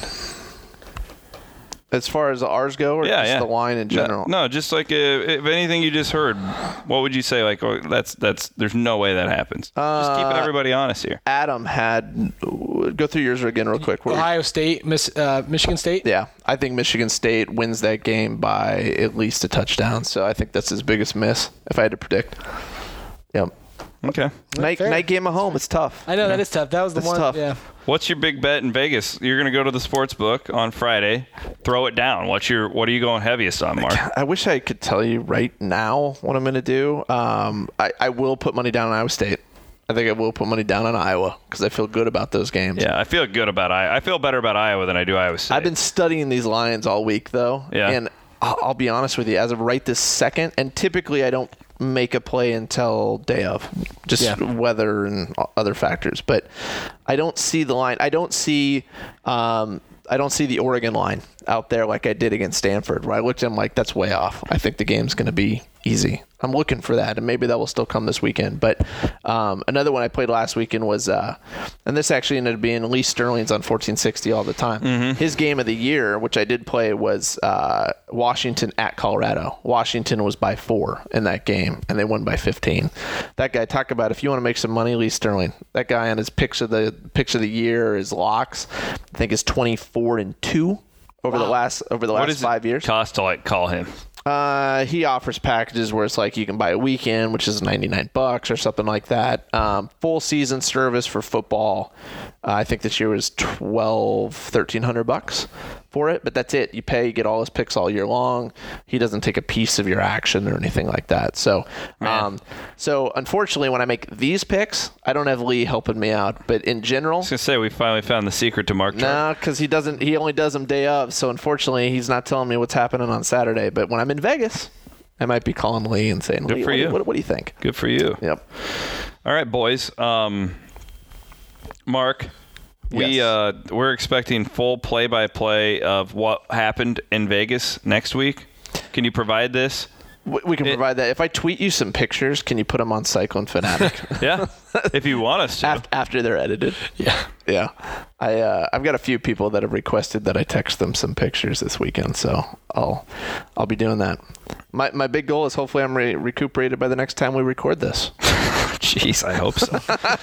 As far as ours go, or just the line in general? No, just like if anything you just heard, what would you say? Like, that's there's no way that happens. Just keeping everybody honest here. Adam had go through yours again real quick. Ohio State, Michigan State. Yeah, I think Michigan State wins that game by at least a touchdown. So I think that's his biggest miss, if I had to predict. Yep. Okay. Night game at home. It's tough. I know that is tough. That was the one. Tough. Yeah. What's your big bet in Vegas? You're going to go to the sports book on Friday. Throw it down. What are you going heaviest on, Mark? I wish I could tell you right now what I'm going to do. I will put money down on Iowa State. I think I will put money down on Iowa because I feel good about those games. Yeah, I feel good about Iowa. I feel better about Iowa than I do Iowa State. I've been studying these lines all week, though. Yeah. And I'll be honest with you, as of right this second, and typically I don't make a play until day of, just weather and other factors. But I don't see the line. I don't see the Oregon line out there like I did against Stanford, where I looked at them like, that's way off. I think the game's going to be easy. I'm looking for that, and maybe that will still come this weekend. But another one I played last weekend was, and this actually ended up being Lee Sterling's on 1460 all the time. Mm-hmm. His game of the year, which I did play, was Washington at Colorado. Washington was by 4 in that game, and they won by 15. That guy, talk about if you want to make some money, Lee Sterling. That guy on his picks of the year, his locks, I think is 24-2 over the last 5 years. Cost to call him? He offers packages where it's like you can buy a weekend, which is $99 or something like that. Full season service for football. I think this year was $1,300 for it, but that's it. You pay, you get all his picks all year long. He doesn't take a piece of your action or anything like that. So, so unfortunately, when I make these picks, I don't have Lee helping me out. But in general, I was gonna say we finally found the secret to Mark. No, because he doesn't. He only does them day of. So unfortunately, he's not telling me what's happening on Saturday. But when I'm in Vegas, I might be calling Lee and saying, "Good Lee, for you. What do you think?" Good for you. Yep. All right, boys. Mark, we're expecting full play-by-play of what happened in Vegas next week. Can you provide this? We can provide that. If I tweet you some pictures, can you put them on Cyclone Fanatic? Yeah, if you want us to. After they're edited. Yeah. I've got a few people that have requested that I text them some pictures this weekend, so I'll be doing that. My big goal is hopefully I'm recuperated by the next time we record this. Jeez, I hope so.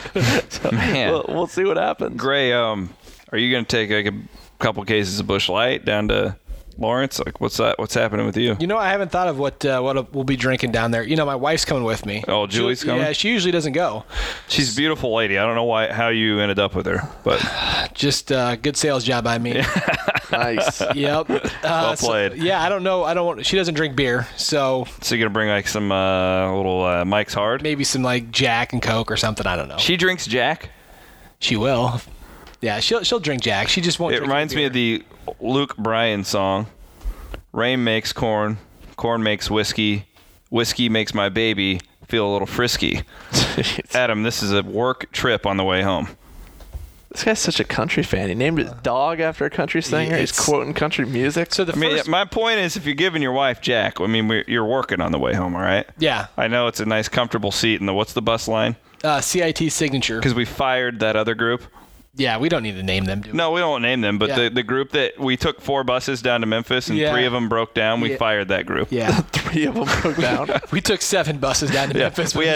Man, we'll see what happens. Gray, are you going to take a couple cases of Busch Light down to Lawrence? What's happening with you? I haven't thought of what we'll be drinking down there. My wife's coming with me. Oh, Julie's coming? Yeah, she usually doesn't go. She's a beautiful lady. I don't know how you ended up with her, but just good sales job by me. Nice. Yep. Well played. I don't know. She doesn't drink beer, so you're gonna bring some little Mike's Hard, maybe some Jack and Coke or something. I don't know. She drinks Jack. She will. Yeah, she'll drink Jack. She just won't. It reminds me of the Luke Bryan song. Rain makes corn, corn makes whiskey, whiskey makes my baby feel a little frisky. Adam, this is a work trip on the way home. This guy's such a country fan. He named his dog after a country singer. He's quoting country music. So my point is, if you're giving your wife Jack, you're working on the way home, all right? Yeah. I know it's a nice, comfortable seat. And what's the bus line? CIT Signature. Because we fired that other group. Yeah, we don't need to name them, do we? No, we don't name them, but the group that we took 4 buses down to Memphis and 3 of them broke down, we fired that group. Yeah. 3 of them broke down. We took 7 buses down to Memphis. We had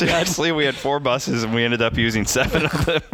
4 buses and we ended up using 7 of them.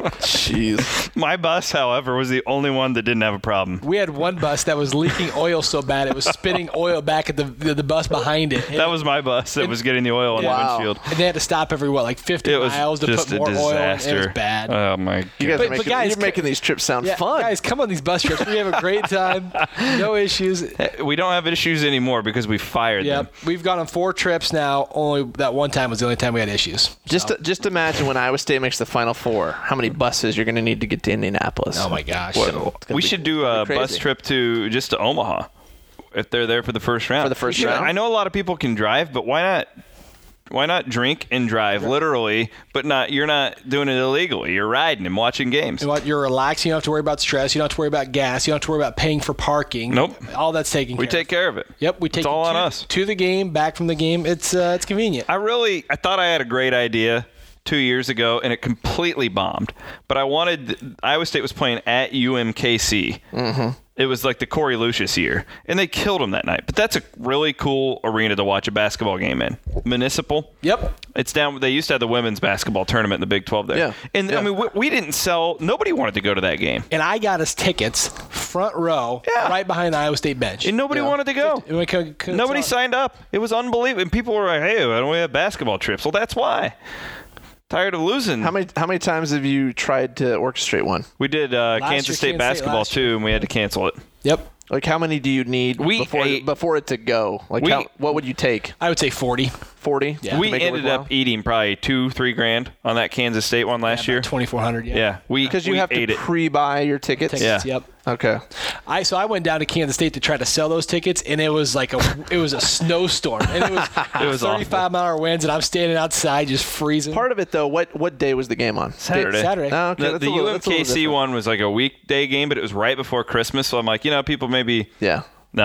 Jeez. My bus, however, was the only one that didn't have a problem. We had one bus that was leaking oil so bad it was spitting oil back at the bus behind it. That was my bus that was getting the oil in the windshield. And they had to stop every 50 miles to put more oil in. It was bad. Oh my God. You guys you're making these trips sound fun. Guys, come on these bus trips. We have a great time. No issues. We don't have issues anymore because we fired them. We've gone on 4 trips now. Only that one time was the only time we had issues. Just imagine when Iowa State makes the Final Four, how many buses you're going to need to get to Indianapolis. Oh my gosh. We should do a bus trip to Omaha if they're there for the first round. For the first round? I know a lot of people can drive, but why not? Why not drink and drive, literally, but you're not doing it illegally. You're riding and watching games. You're relaxed. You don't have to worry about stress. You don't have to worry about gas. You don't have to worry about paying for parking. Nope. All that's taken care of. We take care of it. Yep. We take it's all on us. To the game, back from the game. It's convenient. I thought I had a great idea 2 years ago, and it completely bombed. But Iowa State was playing at UMKC. Mm-hmm. It was like the Corey Lucius year, and they killed him that night. But that's a really cool arena to watch a basketball game in. Municipal. Yep. It's down. They used to have the women's basketball tournament in the Big 12 there. Yeah. And we didn't sell. Nobody wanted to go to that game. And I got us tickets, front row, right behind the Iowa State bench. And nobody wanted to go. Nobody signed up. It was unbelievable. And people were like, "Hey, why don't we have basketball trips?" Well, that's why. Tired of losing. How many times have you tried to orchestrate one? We did Kansas State basketball too, and we had to cancel it. Yep. Like, how many do you need before it to go? Like, what would you take? I would say 40. 40? Yeah. We ended up eating probably $2-3 grand on that Kansas State one last year. $2,400. Yeah. Because you have to pre-buy your tickets. Yeah. Yep. Okay. So I went down to Kansas State to try to sell those tickets, and it was like a snowstorm, and it was 35-mile winds, and I'm standing outside just freezing. Part of it though, what day was the game on? Saturday. Oh, okay. The UMKC one was like a weekday game, but it was right before Christmas, so I'm like, people maybe. Yeah. No,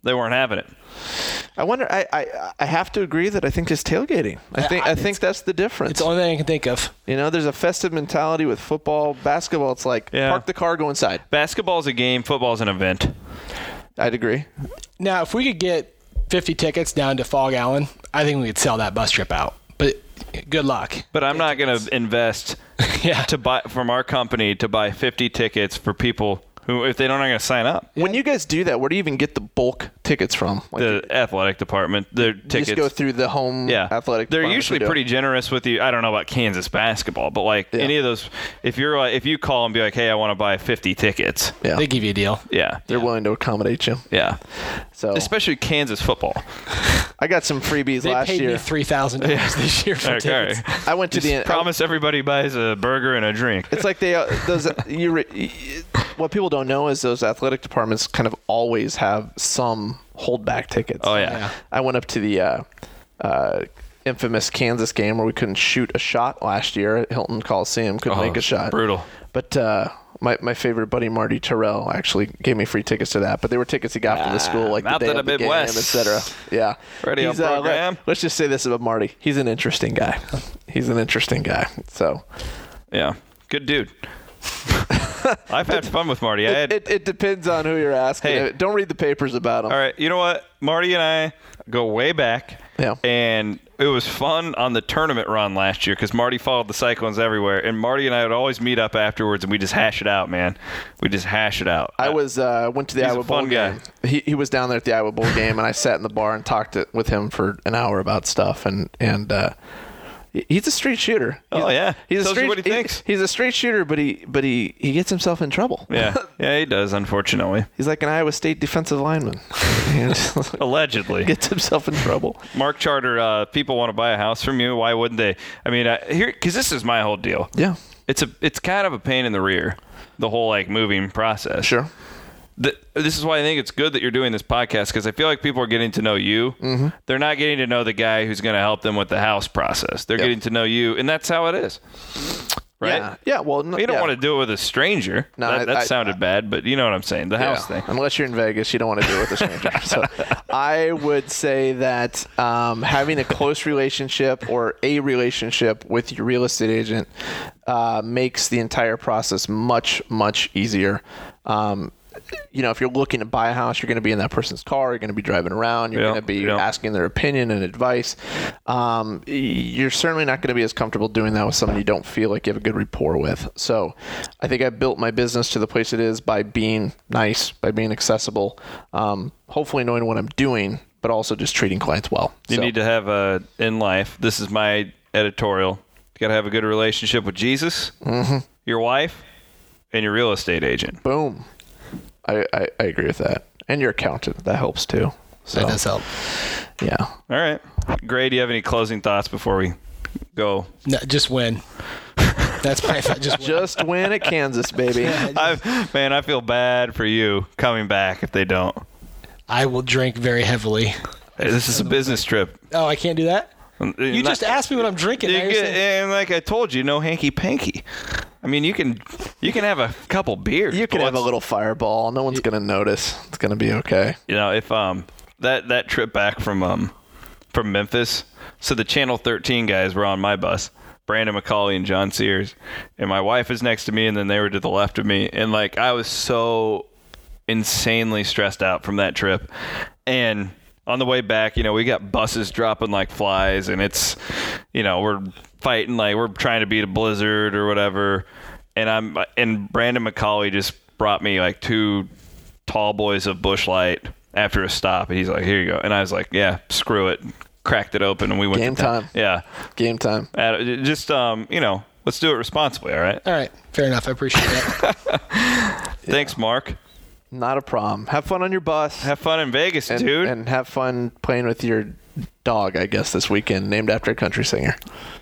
They weren't having it. I wonder. I have to agree that I think it's tailgating. I think that's the difference. It's the only thing I can think of. You know, there's a festive mentality with football. Basketball, it's like park the car, go inside. Basketball's a game. Football's an event. I'd agree. Now, if we could get 50 tickets down to Fog Allen, I think we could sell that bus trip out. But good luck. But I'm not going to invest to buy from our company to buy 50 tickets for people who, if they don't, are going to sign up. When you guys do that, where do you even get the bulk tickets from? Like the athletic department. Their tickets. Just go through the home athletic department. They're usually pretty generous with you. I don't know about Kansas basketball, but any of those, if you call and be like, hey, I want to buy 50 tickets. Yeah. They give you a deal. Yeah. They're willing to accommodate you. Yeah. So especially Kansas football. I got some freebies last year. They paid me $3,000 this year for tickets. I went to the promise everybody buys a burger and a drink. It's like what people don't know is those athletic departments kind of always have some holdback tickets. Oh yeah. I went up to the infamous Kansas game where we couldn't shoot a shot last year at Hilton Coliseum. Couldn't make a shot. Brutal. But my favorite buddy Marty Terrell actually gave me free tickets to that. But they were tickets he got from the school, like the day of the game, etc. Yeah. Ready on program. Let's just say this about Marty. He's an interesting guy. So. Yeah. Good dude. I've had fun with Marty. It depends on who you're asking. Hey, don't read the papers about him. All right. You know what? Marty and I go way back. Yeah. And it was fun on the tournament run last year because Marty followed the Cyclones everywhere. And Marty and I would always meet up afterwards and we just hash it out, man. We just hash it out. I went to the Iowa Bowl game. He was down there at the Iowa Bowl game, and I sat in the bar and talked with him for an hour about stuff. And he's a straight shooter. Oh yeah, Tells you what he thinks. He's a straight shooter, but he gets himself in trouble. Yeah, he does. Unfortunately, he's like an Iowa State defensive lineman. Allegedly, gets himself in trouble. Mark Charter, people want to buy a house from you. Why wouldn't they? I mean, because this is my whole deal. Yeah, it's kind of a pain in the rear, the whole moving process. Sure. This is why I think it's good that you're doing this podcast because I feel like people are getting to know you. Mm-hmm. They're not getting to know the guy who's going to help them with the house process. They're getting to know you, and that's how it is. Right? Yeah. Well, you don't want to do it with a stranger. No, that sounded bad, but you know what I'm saying. The house thing. Unless you're in Vegas, you don't want to do it with a stranger. So I would say that having a close relationship or a relationship with your real estate agent makes the entire process much, much easier. If you're looking to buy a house, you're going to be in that person's car. You're going to be driving around. You're going to be asking their opinion and advice. You're certainly not going to be as comfortable doing that with someone you don't feel like you have a good rapport with. So I think I built my business to the place it is by being nice, by being accessible, hopefully knowing what I'm doing, but also just treating clients well. You need to have in life, this is my editorial, you got to have a good relationship with Jesus, your wife, and your real estate agent. Boom. I agree with that. And your accountant. That helps too. So, that does help. Yeah. All right. Gray, do you have any closing thoughts before we go? No, just win. That's my just win at Kansas, baby. I feel bad for you coming back if they don't. I will drink very heavily. Hey, this is a business trip. Oh, I can't do that? You just asked me what I'm drinking. And like I told you, no hanky-panky. I mean, you can have a couple beers. You can have a little Fireball. No one's going to notice. It's going to be okay. If that trip back from Memphis, so the Channel 13 guys were on my bus, Brandon McCauley and John Sears, and my wife was next to me, and then they were to the left of me, and I was so insanely stressed out from that trip, and on the way back, we got buses dropping like flies, and it's, we're fighting we're trying to beat a blizzard or whatever. And Brandon McCauley just brought me 2 tall boys of Busch Light after a stop, and he's like, "Here you go." And I was like, "Yeah, screw it." Cracked it open, and we went. Game time. Yeah, game time. Just let's do it responsibly. All right. All right. Fair enough. I appreciate that. Thanks, Mark. Not a problem. Have fun on your bus. Have fun in Vegas, dude. And have fun playing with your dog, I guess, this weekend, named after a country singer.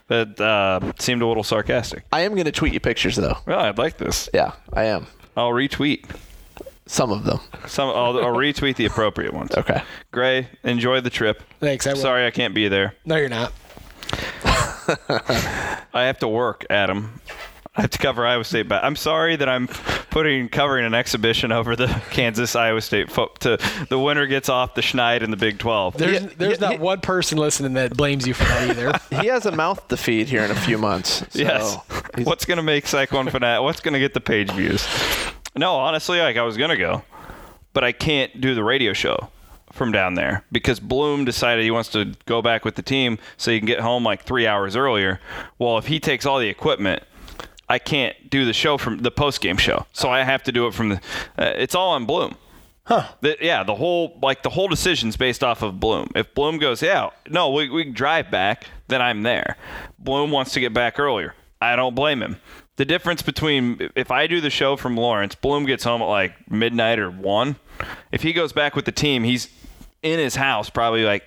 That seemed a little sarcastic. I am going to tweet you pictures, though. Well, I'd like this. Yeah, I am. I'll retweet. Some of them. I'll retweet the appropriate ones. Okay. Gray, enjoy the trip. Thanks. I will. Sorry I can't be there. No, you're not. I have to work, Adam. I have to cover Iowa State. But I'm sorry that I'm covering an exhibition over the Kansas-Iowa State. The winner gets off the schneid in the Big 12. There's not one person listening that blames you for that either. He has a mouth to feed here in a few months. So yes. What's going to make Cyclone Fanatic? What's going to get the page views? No, honestly, I was going to go. But I can't do the radio show from down there because Bloom decided he wants to go back with the team so he can get home like 3 hours earlier. Well, if he takes all the equipment, I can't do the show from the post-game show. So I have to do it from the it's all on Bloom. Huh. The whole decision's based off of Bloom. If Bloom goes, we can drive back, then I'm there. Bloom wants to get back earlier. I don't blame him. The difference between if I do the show from Lawrence, Bloom gets home at like midnight or 1. If he goes back with the team, he's in his house probably like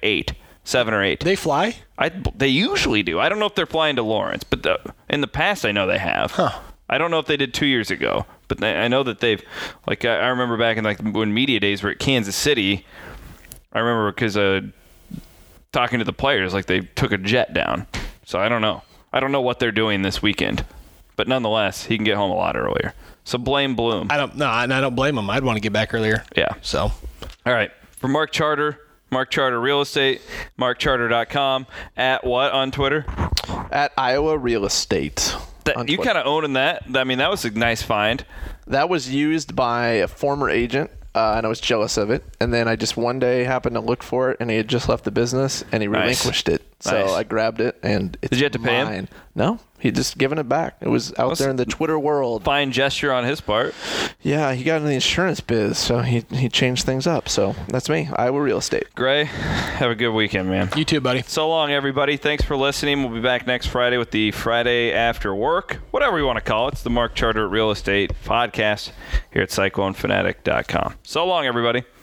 7 or 8. They fly? They usually do. I don't know if they're flying to Lawrence, but in the past I know they have. Huh. I don't know if they did 2 years ago, but I know that they've. Like I remember back in like when media days were at Kansas City. I remember because talking to the players, like they took a jet down. So I don't know. I don't know what they're doing this weekend. But nonetheless, he can get home a lot earlier. So blame Bloom. I don't blame him. I'd want to get back earlier. Yeah. So. All right. For Mark Charter Real Estate, markcharter.com. At what on Twitter? At Iowa Real Estate. You kind of owning that. I mean, that was a nice find. That was used by a former agent, and I was jealous of it. And then I just one day happened to look for it, and he had just left the business, and he relinquished it. So I grabbed it, and it's Did you have to pay him? No, he just given it back. It was out there in the Twitter world. Fine gesture on his part. Yeah, he got in the insurance biz, so he changed things up. So that's me, Iowa Real Estate. Gray, have a good weekend, man. You too, buddy. So long, everybody. Thanks for listening. We'll be back next Friday with the Friday After Work, whatever you want to call it. It's the Mark Charter Real Estate podcast here at CycloneFanatic.com. So long, everybody.